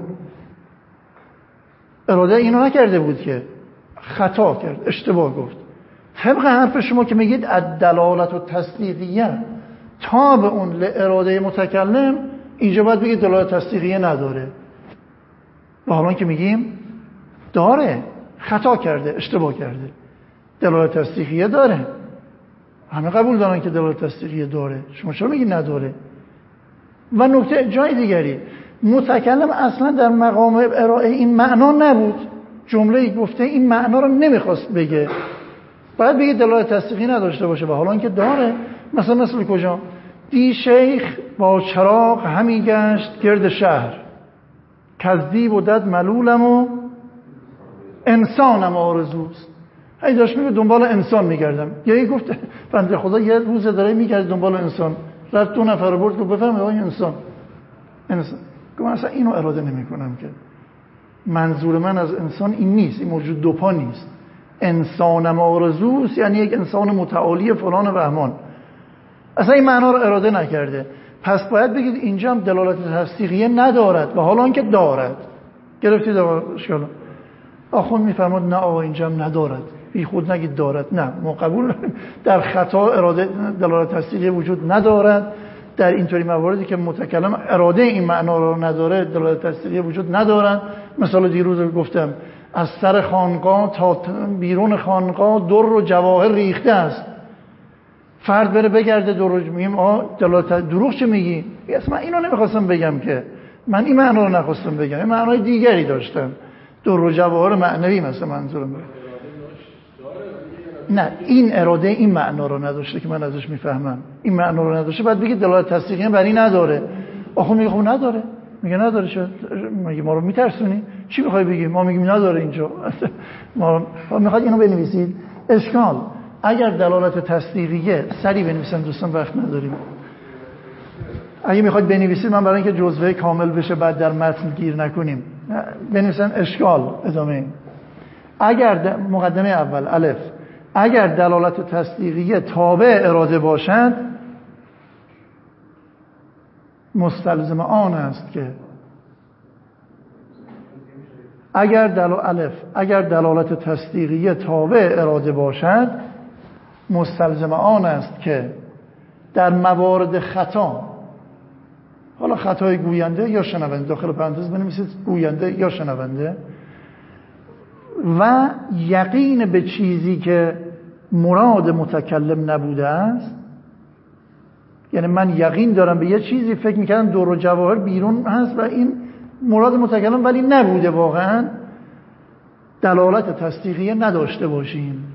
اراده اینو نکرده بود که، خطا کرد، اشتباه گفت. طبق حرف شما که میگید الدلالت و تصدیقیه تابع اون لاراده متکلم، اینجا باید بگید دلالت تصدیقیه نداره. و حالا که میگیم داره، خطا کرده، اشتباه کرده، دلالت تصدیقیه داره. همه قبول دارن که دلالت تصدیقیه داره، شما چرا میگید نداره؟ و نکته جای دیگری، متکلم اصلا در مقام ارائه این معنا نبود، جمله گفته این معنا رو نمیخواست بگه، باید بگه دلالت تصدیقی نداشته باشه. و حالا اینکه داره، مثل کجا؟ دی شیخ با چراغ همی گشت گرد شهر، کذیب و دد ملولم و انسانم آرزوست. هی داشت میگه دنبال انسان میگردم. یکی گفت بنده خدا یه روز داره میگرد دنبال انسان، رفت 2 نفر رو برد، گفت بفرمایید آقا انسان. گفت اصلا اینو اراده نمی کنم، که منظور من از انسان این نیست، این موجود دو پا نیست. انسانم آرزوست یعنی یک انسان متعالی فلان بهمان، اصلا این معنا رو اراده نکرده. پس باید بگید اینجا هم دلالت تصدیقیه ندارد و حالا که دارد. گرفتید آقا اشکالا؟ آخوند میفرماد نه آقا اینجا هم ندارد، بی خود نگید دارد. نه، ما قبول در خطا اراده دلالت تصدیقیه وجود ندارد. در اینطوری مواردی که متکلم اراده این معنا رو نداره دلالت تصدیقیه وجود ندارد. مثلا دیروز گفتم از سر خانقاه تا بیرون خانقاه در و جواهر ریخته است. فرد بره بگرده در رو، میگیم دلالت دروغ چه میگی؟ اصلا اینو نمیخواستم بگم، که من این معنا رو نخواستم بگم، این معنای دیگری داشتم، در و جواهر معنوی مثلا منظورم. نه، این اراده این معنا رو نداشته که من ازش میفهمم، این معنا رو نداشته. بعد بگید دلالت تصدیقی برای نداره. آخه میگه خب نداره، میگه نداره، شد میگه ما رو میترسونی؟ چی میخوای بگی؟ ما میگیم نداره اینجا. ما میخواد اینو بنویسید. اشکال اگر دلالت تصدیقیه سری بنویسم دوستان، وقت نداریم. اگه میخواید بنویسید، من برای اینکه جزوه کامل بشه بعد در متن گیر نکنیم بنویسم اشکال ادامه. اگر مقدمه اول الف، اگر دلالت تصدیقیه تابع اراده باشد، مستلزم آن است که اگر دلالت تصدیقیه تابع اراده باشد، مستلزم آن است که در موارد خطا، حالا خطای گوینده یا شنونده، داخل پرانتز بنویسید گوینده یا شنونده، و یقین به چیزی که مراد متکلم نبوده است، یعنی من یقین دارم به یه چیزی، فکر میکردم دور و جواهر بیرون هست و این مراد متکلم ولی نبوده، واقعا دلالت تصدیقیه نداشته باشیم.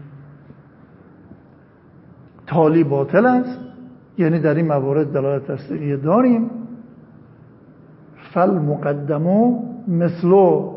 تالی باطل است، یعنی در این موارد دلالت تصدیقیه داریم. فالمقدمو مثلو،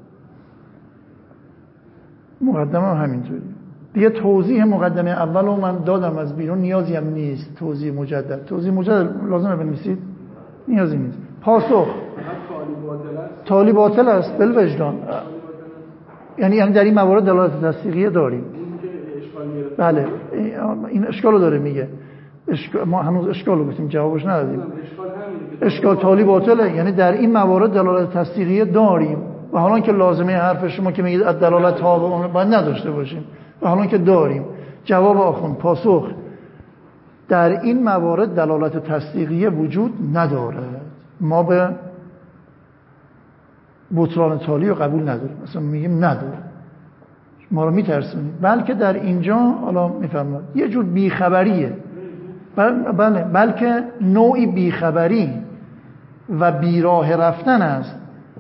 مقدمه همینطوری دیگه. توضیح مقدمه اول رو من دادم از بیرون، نیازی هم نیست توضیح مجدد لازمه بنویسید، نیازی نیست. پاسخ تالی باطل است بالوجدان، یعنی در این موارد دلالت تصدیقیه داریم. بله این اشکالو داره میگه، ما هنوز اشکالو گفتیم جوابش ندادیم. اشکال تالی باطله، یعنی در این موارد دلالت تصدیقیه داریم و حالا که لازمه حرف شما که میگید دلالت تابع اون باید نداشته باشیم و حالا که داریم. جواب آخوند پاسخ در این موارد دلالت تصدیقیه وجود ندارد. ما به بطلان تالی رو قبول نداریم، مثلا میگیم نداره، ما رو میترسونیم، بلکه در اینجا حالا میفهمم یه جور بیخبریه، بله بلکه نوعی بیخبری و بیراه رفتن است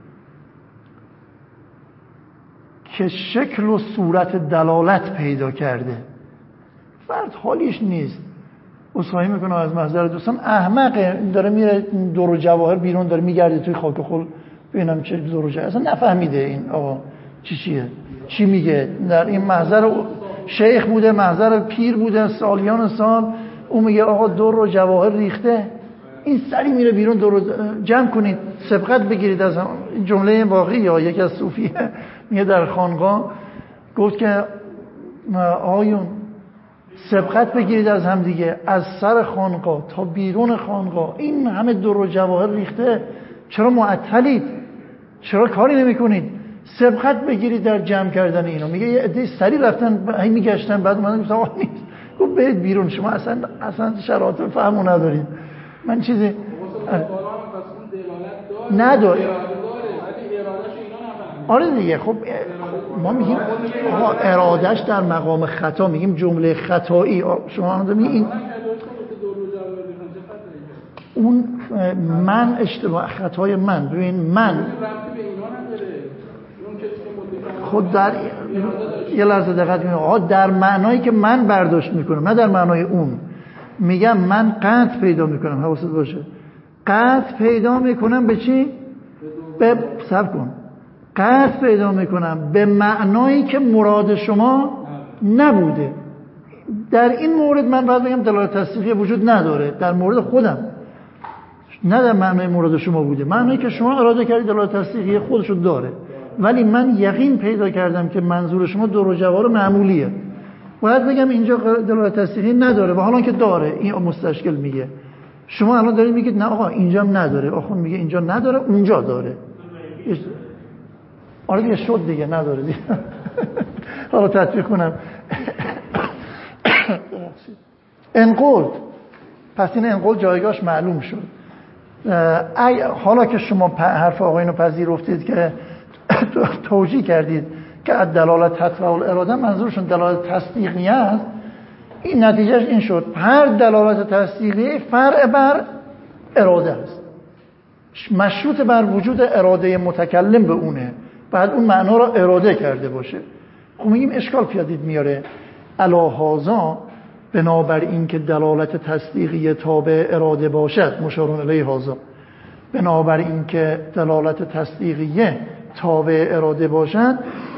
که شکل و صورت دلالت پیدا کرده. فرد حالیش نیست، اصلاحی میکنه از محضر دوستان، احمقه، داره میره دور و جواهر بیرون، داره میگرده توی خاک خل ببینم چه دور و جواهر، اصلا نفهمیده این آقا چیه چی میگه. در این محضر شیخ بوده، محضر پیر بوده سالیان سال، اون میگه آقا دور و جواهر ریخته، این سری میره بیرون دور جمع کنید سبقت بگیرید از هم. جمله واقعی یا یکی از صوفیه میگه در خانقاه گفت که آیون سبقت بگیرید از هم دیگه، از سر خانقاه تا بیرون خانقاه این همه دور و جواهر ریخته، چرا معطلید؟ چرا کاری نمی کنید؟ سبقت بگیرید در جمع کردن اینا. میگه یه عده سری رفتن هی میگشتن، بعد اومدن گفتن آقا نیست، گفت برید بیرون، شما اصلا شرایط فهمو ندارید. من چیزی نداره. آره دیگه، خب ما میگیم آقا ارادش در مقام خطا، میگیم جمله خطایی. شما هم میگین این اون من اشتباه خطای من، ببین من خود در یه لحظه دقت کنید آقا، در معنایی که من برداشت میکنم نه در معنای اون. میگم من قطع پیدا میکنم، حواست باشه، قطع پیدا میکنم به چی؟ به صبر کن، قطع پیدا میکنم به معنایی که مراد شما نبوده. در این مورد من باید بگم دلالت تصدیقی وجود نداره در مورد خودم، نه در معنای مراد شما بوده، معنایی که شما اراده کردید دلالت تصدیقی خودشو داره، ولی من یقین پیدا کردم که منظور شما دور و جوار معمولیه، باید بگم اینجا دلالت تصدیقی نداره و حالا که داره این مستشکل میگه. شما الان دارید میگید نه آقا اینجا هم نداره، آخون میگه اینجا نداره اونجا داره. آره دیگه شد دیگه، نداره دیگه. حالا تطبیق کنم. انقل، پس این انقل جایگاهش معلوم شد. حالا که شما حرف آقایونو پذیرفتید که توجیه کردید که دلالت تطبیق الاراده منظورشون دلالت تصدیقی است، این نتیجهش این شد هر دلالت تصدیقی فرع بر اراده است، مشروط بر وجود اراده متکلم به اونه، بعد اون معنا را اراده کرده باشه. خب میگیم اشکال پیادید میاره. الهازا بنابر این که دلالت تصدیقی تابع اراده باشد، مشارون الیه هازا، بنابر این که دلالت تصدیقی تابع اراده باشد،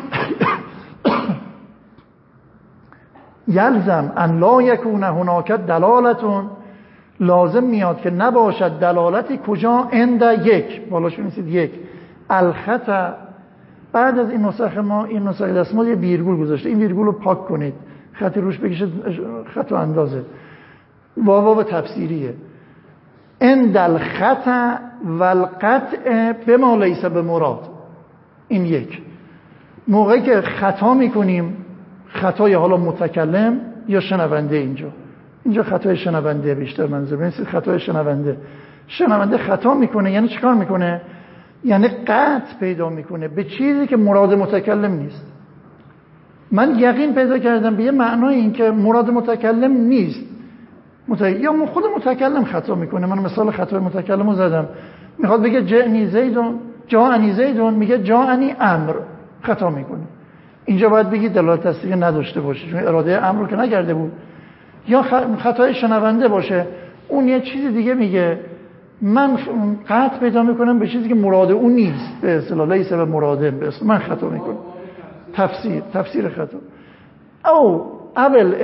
یلزم ان لا یکون هناک دلالتون، لازم میاد که نباشد دلالتی کجا عند یک، بالاش بنویسید یک، الخطا. بعد از این نسخه ما، این نسخه دست ما یه ویرگول گذاشته، این ویرگول رو پاک کنید، خطی روش بکشید، خط و اندازه، واو تفسیریه. عند الخطا والقطع بما لیس بمراد، این یک. موقعی که خطا میکنیم، خطای حالا متکلم یا شنونده، اینجا خطای شنونده بیشتر منظور، ببینید خطای شنونده خطا میکنه، یعنی چیکار میکنه؟ یعنی قطع پیدا میکنه به چیزی که مراد متکلم نیست. من یقین پیدا کردم به یه معنای این که مراد متکلم نیست، یا خود متکلم خطا میکنه. من مثال خطای متکلم رو زدم، میخواد بگه جاءنی زیدون میگه جاءنی امر، خطا میکنه. اینجا باید بگی دلالت تصدیقی نداشته باشه چون اراده امر رو که نکرده بود. یا خطای شنونده باشه، اون یه چیز دیگه میگه، من قطع پیدا میکنم به چیزی که مراد اون نیست، به اصطلاح لیس به مراده، به اصطلاح من خطا میکنم. تفسیر خطا. او اول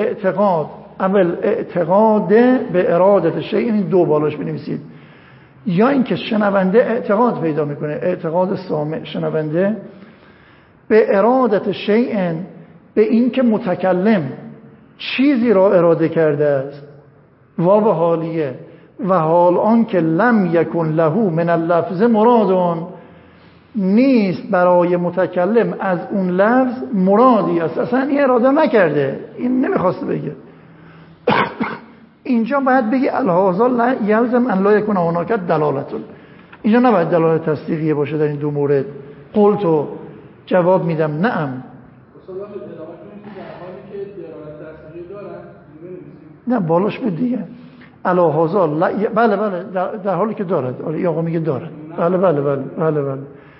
اعتقاد به ارادت شیء، این دو بالاش بنویسید. یا اینکه شنونده اعتقاد پیدا میکنه، اعتقاد سامع شنونده به ارادت شیء، به اینکه متکلم چیزی را اراده کرده است، واو حالیه، و حال آن که لم یکن له من اللفظ مرادون، نیست برای متکلم از اون لفظ مرادی است، اصلا این اراده نکرده، این نمیخواسته بگه. اینجا باید بگی الهازا یلزم ان لا یکون هناک دلالت. اینجا نباید دلالت تصدیقیه باشه در این دو مورد. قلتو جواب میدم نعم. نه بالاش بود دیگه. الهازا بله در حالی که دارد. آره آقا میگه دارد. بله.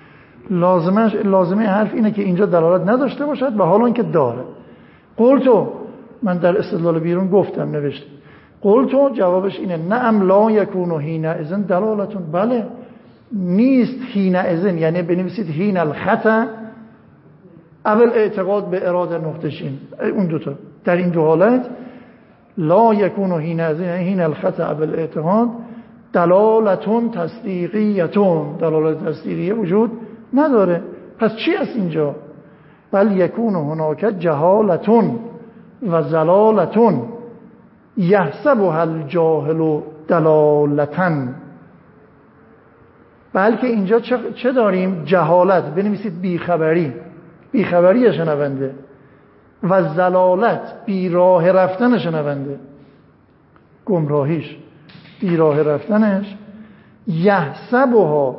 لازمه حرف اینه که اینجا دلالت نداشته باشد و حالا اینکه داره. قلتو، من در استدلال بیرون گفتم نوشت. قلتو جوابش اینه نعم لا یکون حین اذن دلالتون، بله نیست حین اذن، یعنی بنویسید حین الخطا اول اعتقاد به اراده نقطه‌شین، اون دوتا در این دو حالت لا یکون حین اذن یعنی حین الخطا اول اعتقاد دلالتون تصدیقیتون، دلالت تصدیقیه وجود نداره. پس چی است اینجا؟ بل یکون هناک جهالتون و زلالتون یحسبها الجاهل دلالتن. بلکه اینجا چه داریم؟ جهالت، بنویسید بیخبری شنونده، و زلالت بیراه رفتن شنونده، گمراهیش، بیراه رفتنش. یحسبها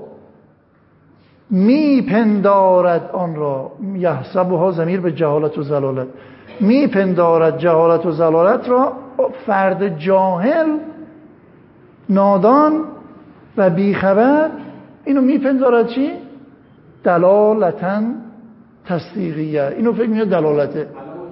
میپندارد آن را، یحسبها ضمیر به جهالت و زلالت، میپندارد جهالت و زلالت را فرد جاهل، نادان و بیخبر، اینو میپندارد چی؟ دلالتن تصدیقیه. اینو فکر میاد دلالته.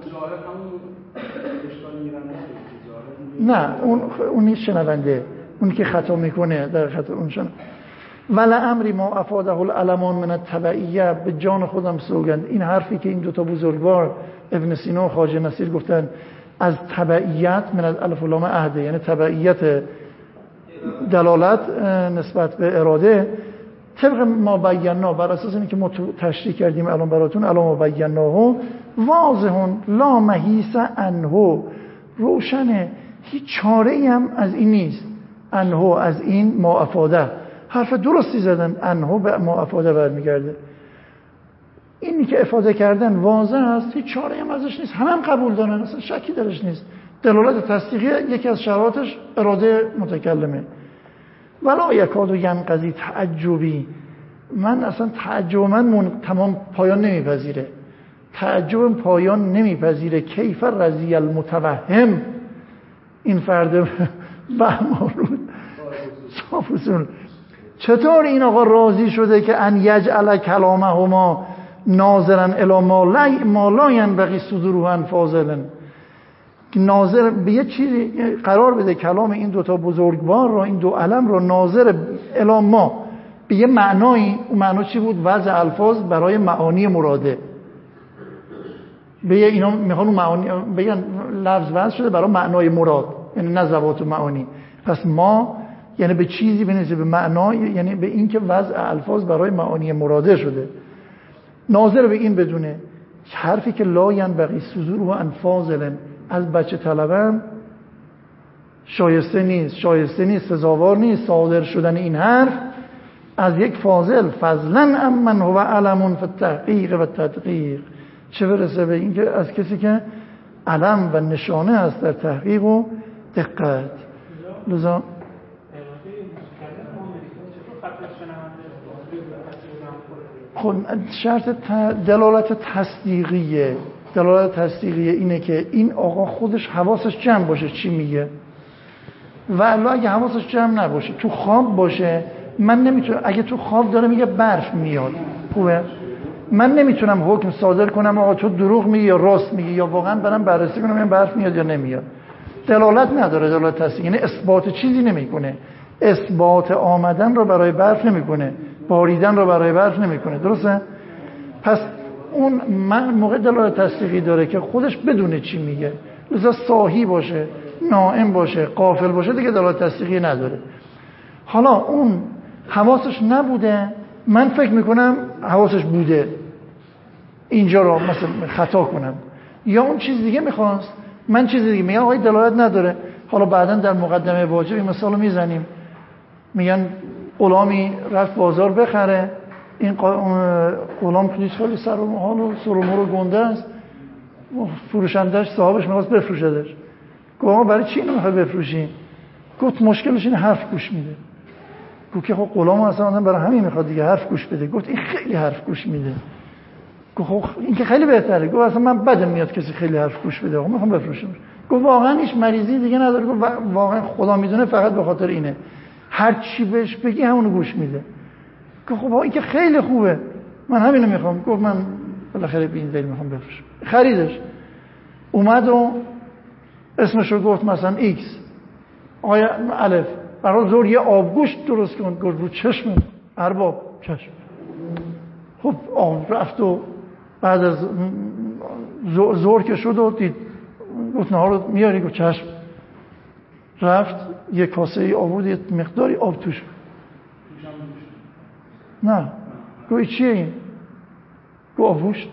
نه اون نیست شنونده، اون که خطا میکنه در خطا اون شنونده. ولا امری ما افاده العلمان من التبعیه، به جان خودم سوگند این حرفی که این دوتا بزرگوار ابن سینا و خواجه نصیر گفتن از تبعیت من الالف و لام عهده، یعنی تبعیت دلالت نسبت به اراده، طبق ما بینا، بر اساس اینکه ما تشریح کردیم الان براتون، الان ما بیناه واضحون لا محیص عنه، روشنه، هیچ چاره ای هم از این نیست. عنه از این ما افاده، حرف درستی زدن، عنه به ما افاده برمیگرده. اینی که افاده کردن واضح است، هیچ چاره هم ازش نیست، هم قبول دارن، اصلا شکی درش نیست. دلالت تصدیقیه یکی از شرایطش اراده متکلمه. ولا یکاد ینقضی تعجبی، من اصلا تعجب من تمام پایان نمیپذیره، تعجب پایان نمیپذیره. کیف رضی المتوهم، این فرد بهمارون صافوسون، چطور این آقا راضی شده که ان یجعل کلامهما ناظرا الی ما لا ینبغی صدوره عن فاضل، ناظر به یه چیزی قرار بده کلام این دوتا بزرگوار را، این دو علم را ناظر الی ما، به یه معنایی. اون معنا چی بود؟ وضع الفاظ برای معانی مراده. به اینا میخوان اون معانی بگن لفظ وضع شده برای معنای مراد، یعنی نه ذوات و معانی. پس ما یعنی به چیزی بنویسه به معنای، یعنی به این که وضع الفاظ برای معانی مراده شده. ناظر به این بدونه حرفی که لا ینبغی صدوره عن فاضل، از بچه طلبم شایسته نیست، سزاوار نیست صادر شدن این حرف از یک فاضل، فضلا امن هو علم فی التحقیق و تدقیق، چه برسه به این که از کسی که علم و نشانه است در تحقیق و دقت. لذا خب شرط دلالت تصدیقیه اینه که این آقا خودش حواسش جمع باشه چی میگه. و الا اگه حواسش جمع نباشه تو خواب باشه، من نمیتونم، اگه تو خواب داره میگه برف میاد، خوبه، من نمیتونم حکم صادر کنم آقا تو دروغ میگی یا راست میگی، یا واقعا برام بررسی کنم این برف میاد یا نمیاد. دلالت نداره، دلالت تصدیق، یعنی اثبات چیزی نمیکنه، اثبات آمدن رو برای برف نمیکنه، باریدن رو برای برف نمیکنه، درسته؟ پس اون موقع دلالت تصدیقی داره که خودش بدونه چی میگه، لذا صاحی باشه، نائم باشه، غافل باشه، دیگه دلالت تصدیقی نداره. حالا اون حواسش نبوده، من فکر میکنم حواسش بوده، اینجا رو مثلا خطا کنم، یا اون چیز دیگه میخواست، من چیز دیگه میگم آقای دلالت نداره. حالا بعداً در مقدمه واجب این مثالو میزنیم، میگن غلامی رفت بازار بخره، این غلام خیلی سر و حال و سر و مو گنده است، فروشندش صاحبش میخواست بفروشدش، گفت برای چی اینو میخوای بفروشی؟ گفت مشکلش اینه حرف گوش میده. گفت که خب غلام اصلا برای همین میخواد دیگه حرف گوش بده. گفت این خیلی حرف گوش میده. گفت خب این که خیلی بهتره. گفت اصلا من بدم میاد کسی خیلی حرف گوش بده، میخوام بفروشم. گفت واقعا هیچ مریضی دیگه نداره. گفت واقعا خدا میدونه فقط به خاطر اینه، هر چی بهش بگی همونو گوش میده. گفت خب این که خیلی خوبه، من همینو میخوام. گفت من بالاخره به این دلیل میخوام بفروشم. خریدش، اومد و اسمشو گفت مثلا ایکس، آیا الف، برای زور یه آبگوشت درست کن. گفت رو چشم ارباب، چشم. خب آب رفت و بعد از زور که شد و دید، گفت نهار رو میاری؟ گفت چشم. رفت یه کاسه ای آورد، یه مقداری آب توش. نه. گفت چیه این؟ گفت آبگوشت.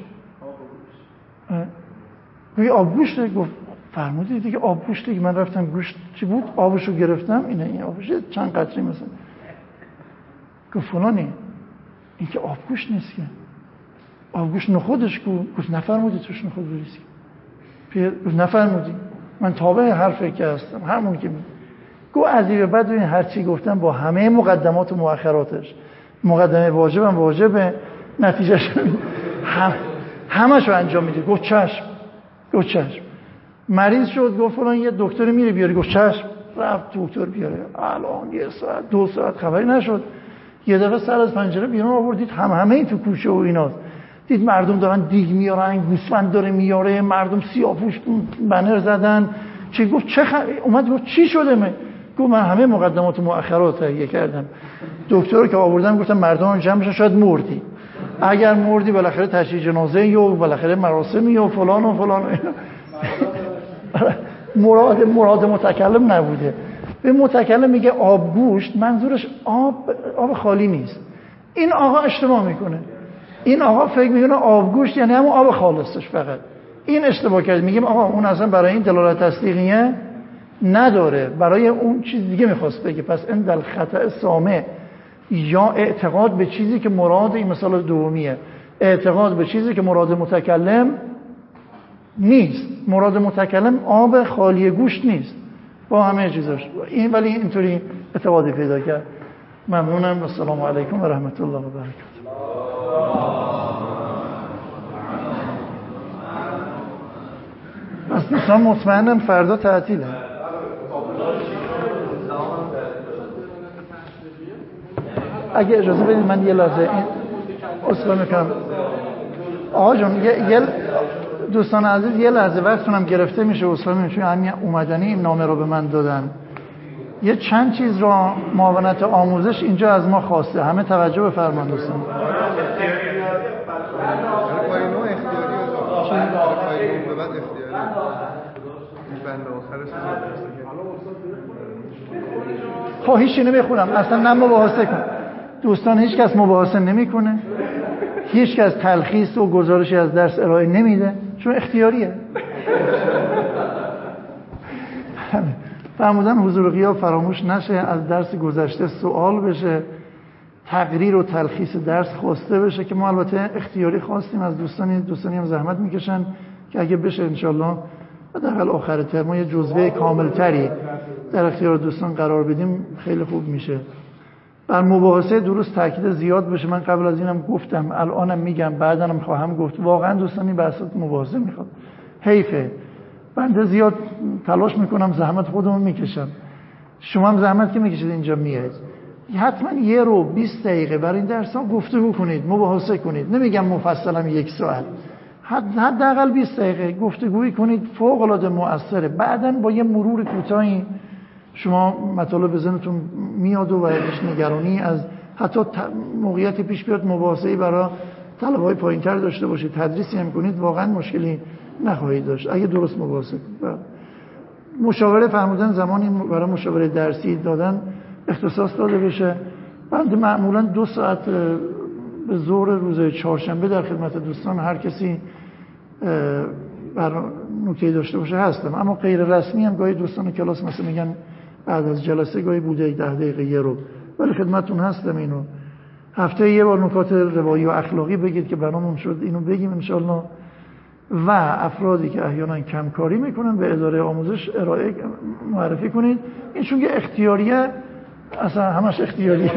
گفت آبگوشته. گفت فرمودید دیگه آبگوشت دیگه، من رفتم گوشت چی بود آبشو گرفتم، اینه این آبش چند قطره مثلا. گفت فلانی، این که آبگوشت نیست که، آبگوشت نخودش کو. گفت نفرمودی توش نخود بریزی؟ گفت نفرمودی، من تابع حرفی که هستم، همون که گفت از این به بعد این هر چی گفتم با همه مقدمات و مؤخراتش، مقدمه واجبم واجبه، نتیجهش همشو انجام میده. گفت چشم. گفت چشم. مریض شد، گفت فلان یه دکتر میره بیاری. گفت چشم. رفت دکتر بیاره. الان یه ساعت 2 ساعت خبری نشد. یه دفعه سر از پنجره بیرون آوردید، همه این تو کوچه و ایناست، دید مردم دارن دیگ میارن، گوسفند داره میاره، مردم سیاه‌پوش بنر زدن. چی گفت اومد گفت چی شده؟ گفت من همه مقدمات و مؤخرات تهیه کردم، دکتر که آوردم گفتم مردم جمع بشن، شاید مردی، اگر مردی بالاخره تشییع جنازه و بالاخره مراسمی و فلان و فلان. مراد متکلم نبوده. به متکلم میگه آبگوشت، منظورش آب خالی نیست. این آقا اشتباه میکنه، این آقا فکر میکنه آبگوشت یعنی همون آب خالصش فقط. این اشتباه کرد. میگیم آقا اون اصلا برای این دلالت تصدیقیه نداره، برای اون چیز دیگه میخواست بگه. پس این دل خطأ سامع، یا اعتقاد به چیزی که مراد این مثال دومیه، اعتقاد به چیزی که مراد متکلم نیست. مراد متکلم آب خالی گوشت نیست با همه چیزاش، این ولی اینطوری اعتقادی پیدا کرد. ممنونم. السلام علیکم و رحمت الله و برکاته. پس دوستان مطمئنم فردا تعطیله. اگه اجازه بدید من یه لحظه این اصلا میکنم. آقا جان دوستان عزیز یه لحظه وقتونم گرفته میشه، اصلا میشه همین اومدنی این نامه رو به من دادن. یه چند چیز رو معاونت آموزش اینجا از ما خواسته، همه توجه بفرمایید دوستان. خب هیچی نمیخونم اصلا، نه مباحثه کن دوستان، هیچ کس مباحثه نمیکنه، هیچ کس تلخیص و گزارشی از درس ارائه نمیده، چون اختیاریه. فرمودن حضور غیاب فراموش نشه، از درس گذشته سوال بشه، تقریر و تلخیص درس خواسته بشه که ما البته اختیاری خواستیم از دوستانی هم زحمت میکشن که اگه بشه انشالله حداقل آخر ترم یه جزوه کاملتری در اختیار دوستان قرار بدیم خیلی خوب میشه. بر مباحثه دروس تاکید زیاد بشه. من قبل از اینم گفتم، الانم میگم، بعداًم خواهم گفت، واقعا دوستان این بحثات مباحثه میخواد، حیفه. بنده زیاد تلاش میکنم، زحمت خودمو میکشم، شما هم زحمت که میکشید اینجا میاد، حتما 1 رو 20 دقیقه برای این درس ها گفتگو کنید، مباحثه کنید. نمیگم مفصلا 1 ساعت، حداقل 20 دقیقه گفتگویی کنید، فوق العاده مؤثره. بعداً با یه مرور کوتاهی شما مطالب به ذهنتون میاد و ازش نگرانی از حتی موقعیتی پیش بیاد مباحثه‌ای برای طلبه‌های پایین‌تر داشته باشید، تدریسی هم کنید، واقعا مشکلی نخواهید داشت اگه درست مباحثه کنید. مشاوره فرمودن زمانی برای مشاوره درسی دادن اختصاص داده بشه. بنده معمولا 2 ساعت به ظهر روز چهارشنبه در خدمت دوستان هر کسی بر نکته داشته باشه هستم، اما غیر رسمی هم گاهی دوستان کلاس مثلا میگن بعد از جلسه گاهی بوده 10 دقیقه 1 رو، ولی خدمتتون هستم. اینو هفته 1 بار نکات روایی و اخلاقی بگید که برامون شد اینو بگیم انشالله. و افرادی که احیانا کمکاری میکنن به اداره آموزش ارائه معرفی کنید. این چون که اختیاریه، اصلا همش اختیاریه.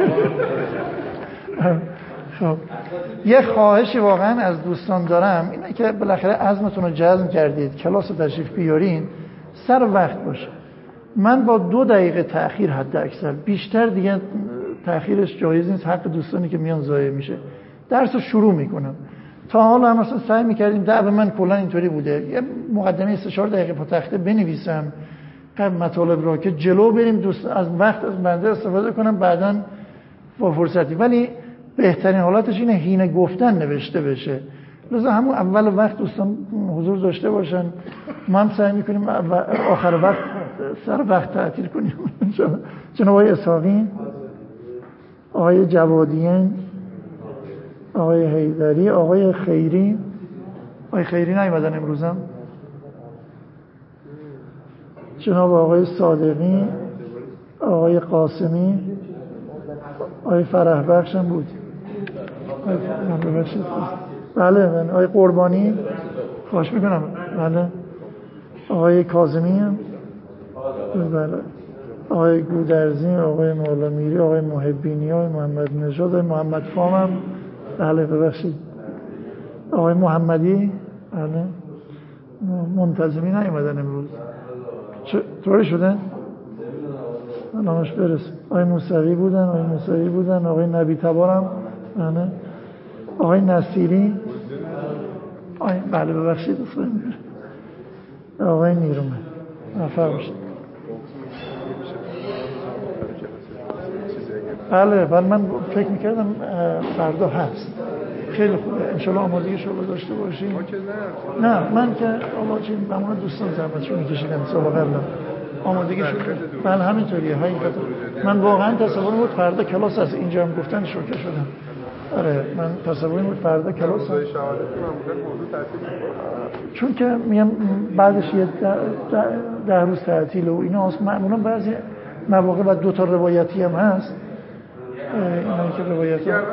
خب یه خواهشی واقعا از دوستان دارم اینه که بالاخره عزمتون رو جزم کردید کلاس رو تشریف بیارین، سر وقت باشه. من با 2 دقیقه تأخیر حد اکثر، بیشتر دیگه تأخیرش جایز نیست، حق دوستانی که میان ضایع میشه. درس رو شروع میکنم. تا حالا هم مثلا سعی میکردیم دعو من کلا اینطوری بوده یه مقدمه 3-4 دقیقه پا تخته بنویسم قبل مطالب را که جلو بریم، دوست از وقت از بنده استفاده کنم بعداً با فرصتی. ولی بهترین حالتش اینه هینه گفتن نوشته بشه، لذا همون اول وقت دوستان حضور داشته باشن. ما هم سعی میکنیم آخر وقت سر وقت تعطیل کنیم. جناب آقای اسحاقی، آقای جوادیان، آقای حیدری، آقای خیری. آقای خیری نیومدن امروزم. جناب آقای صادقی، آقای قاسمی، آقای فرح بخش هم بود. بله من آقای قربانی خواهش میکنم. بله آقای کاظمی هم. بله آقای گودرزی، آقای مولا میری، آقای محبینی، آقای محمد نژاد، آقای محمد فام هم. بله ببخشید آقای محمدی. بله منتظمی نیومدن امروز. طوری شدن؟ نامش برس. آقای موسوی بودن، آقای نبی تبارم. بله آقای نصیری. بله ببخشید آقای نیرومه. موفق باشید. بله من فکر میکردم فردا هست. خیلی خوبه انشالله آمادگی شما داشته باشیم. نه من که آمادگی بمونه دوستان زحمتشو میکشیدم سال قبلا آمادگی شد. بله همینطوریه. من واقعا تصور بود فردا کلاس از اینجا هم گفتن شوکه شدم. آره من تصور بود فردا کلاس هست. چون که میگم بعدش یه 10 روز تعطیل و اینا هست. معمولا بعضی مواقع بعد 2 تا روایتی هم هست. اینا که روایت ها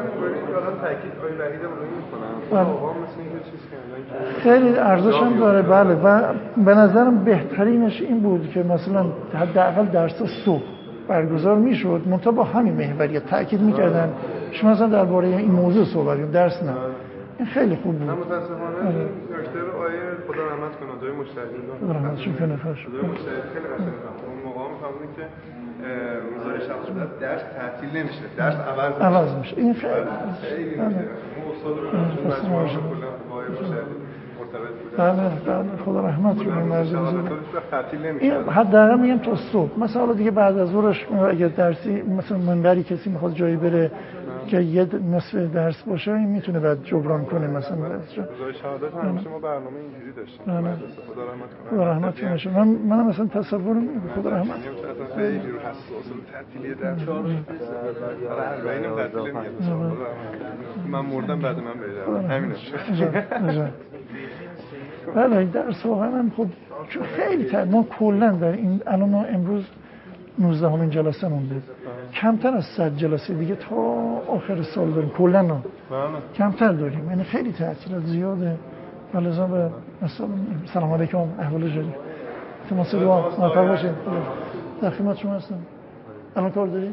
خیلی ارزش هم داره. بله و به نظرم بهترینش این بود که مثلا حداقل درس صبح برگزار میشد، منتها با همین محوریت تاکید میکردن شما مثلا درباره این موضوع صحبت کنید، درس نه. این خیلی خوب بود. متاسفانه این نکته رو آیه خدا رحمت کنه دای مشتهدین رحمتشون کنه خواهش. خیلی قشنگ بود. اون موقع میفهمونی که روزای شب شده درس تعطیل نمیشه، درس عوض میشه. این خیلی اون استاد رو مجموعه کلا با آیه مشتهدین مرتبط بود. بله خدا رحمت کنه. مرزی تعطیل نمیشه. حداقل میگم تا صبح. مثلا دیگه بعد از ظهرش اگه درسی مثلا منبری کسی میخواد جایی بره که یه نصف درس باشه این میتونه بعد جبران کنه. مثلا روزای شهادت همیشه ما برنامه اینجوری داشتیم. خدا رحمت کنه. منم مثلا تصور خدا رحمت کنه. خیلی رو حساس و تعطیلی درس. اینم تعطیل نمیاد. من مردم بعد من بریدم. همینه. بله درس واقعا خب چون خیلی ما کلا در این الان ما امروز 19مین جلسه مونده، کمتر از 100 جلسه دیگه تا آخر سال داریم کلا کمتر داریم، یعنی خیلی تعطیلات زیاده. ولذا به سلام علیکم احوال جدید تماس دعا موفق باشید. در خدمت شما هستم. الان کار داری؟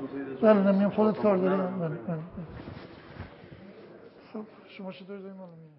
بله نمیام خودت کار داری؟ بله. خب شما چطور دارید؟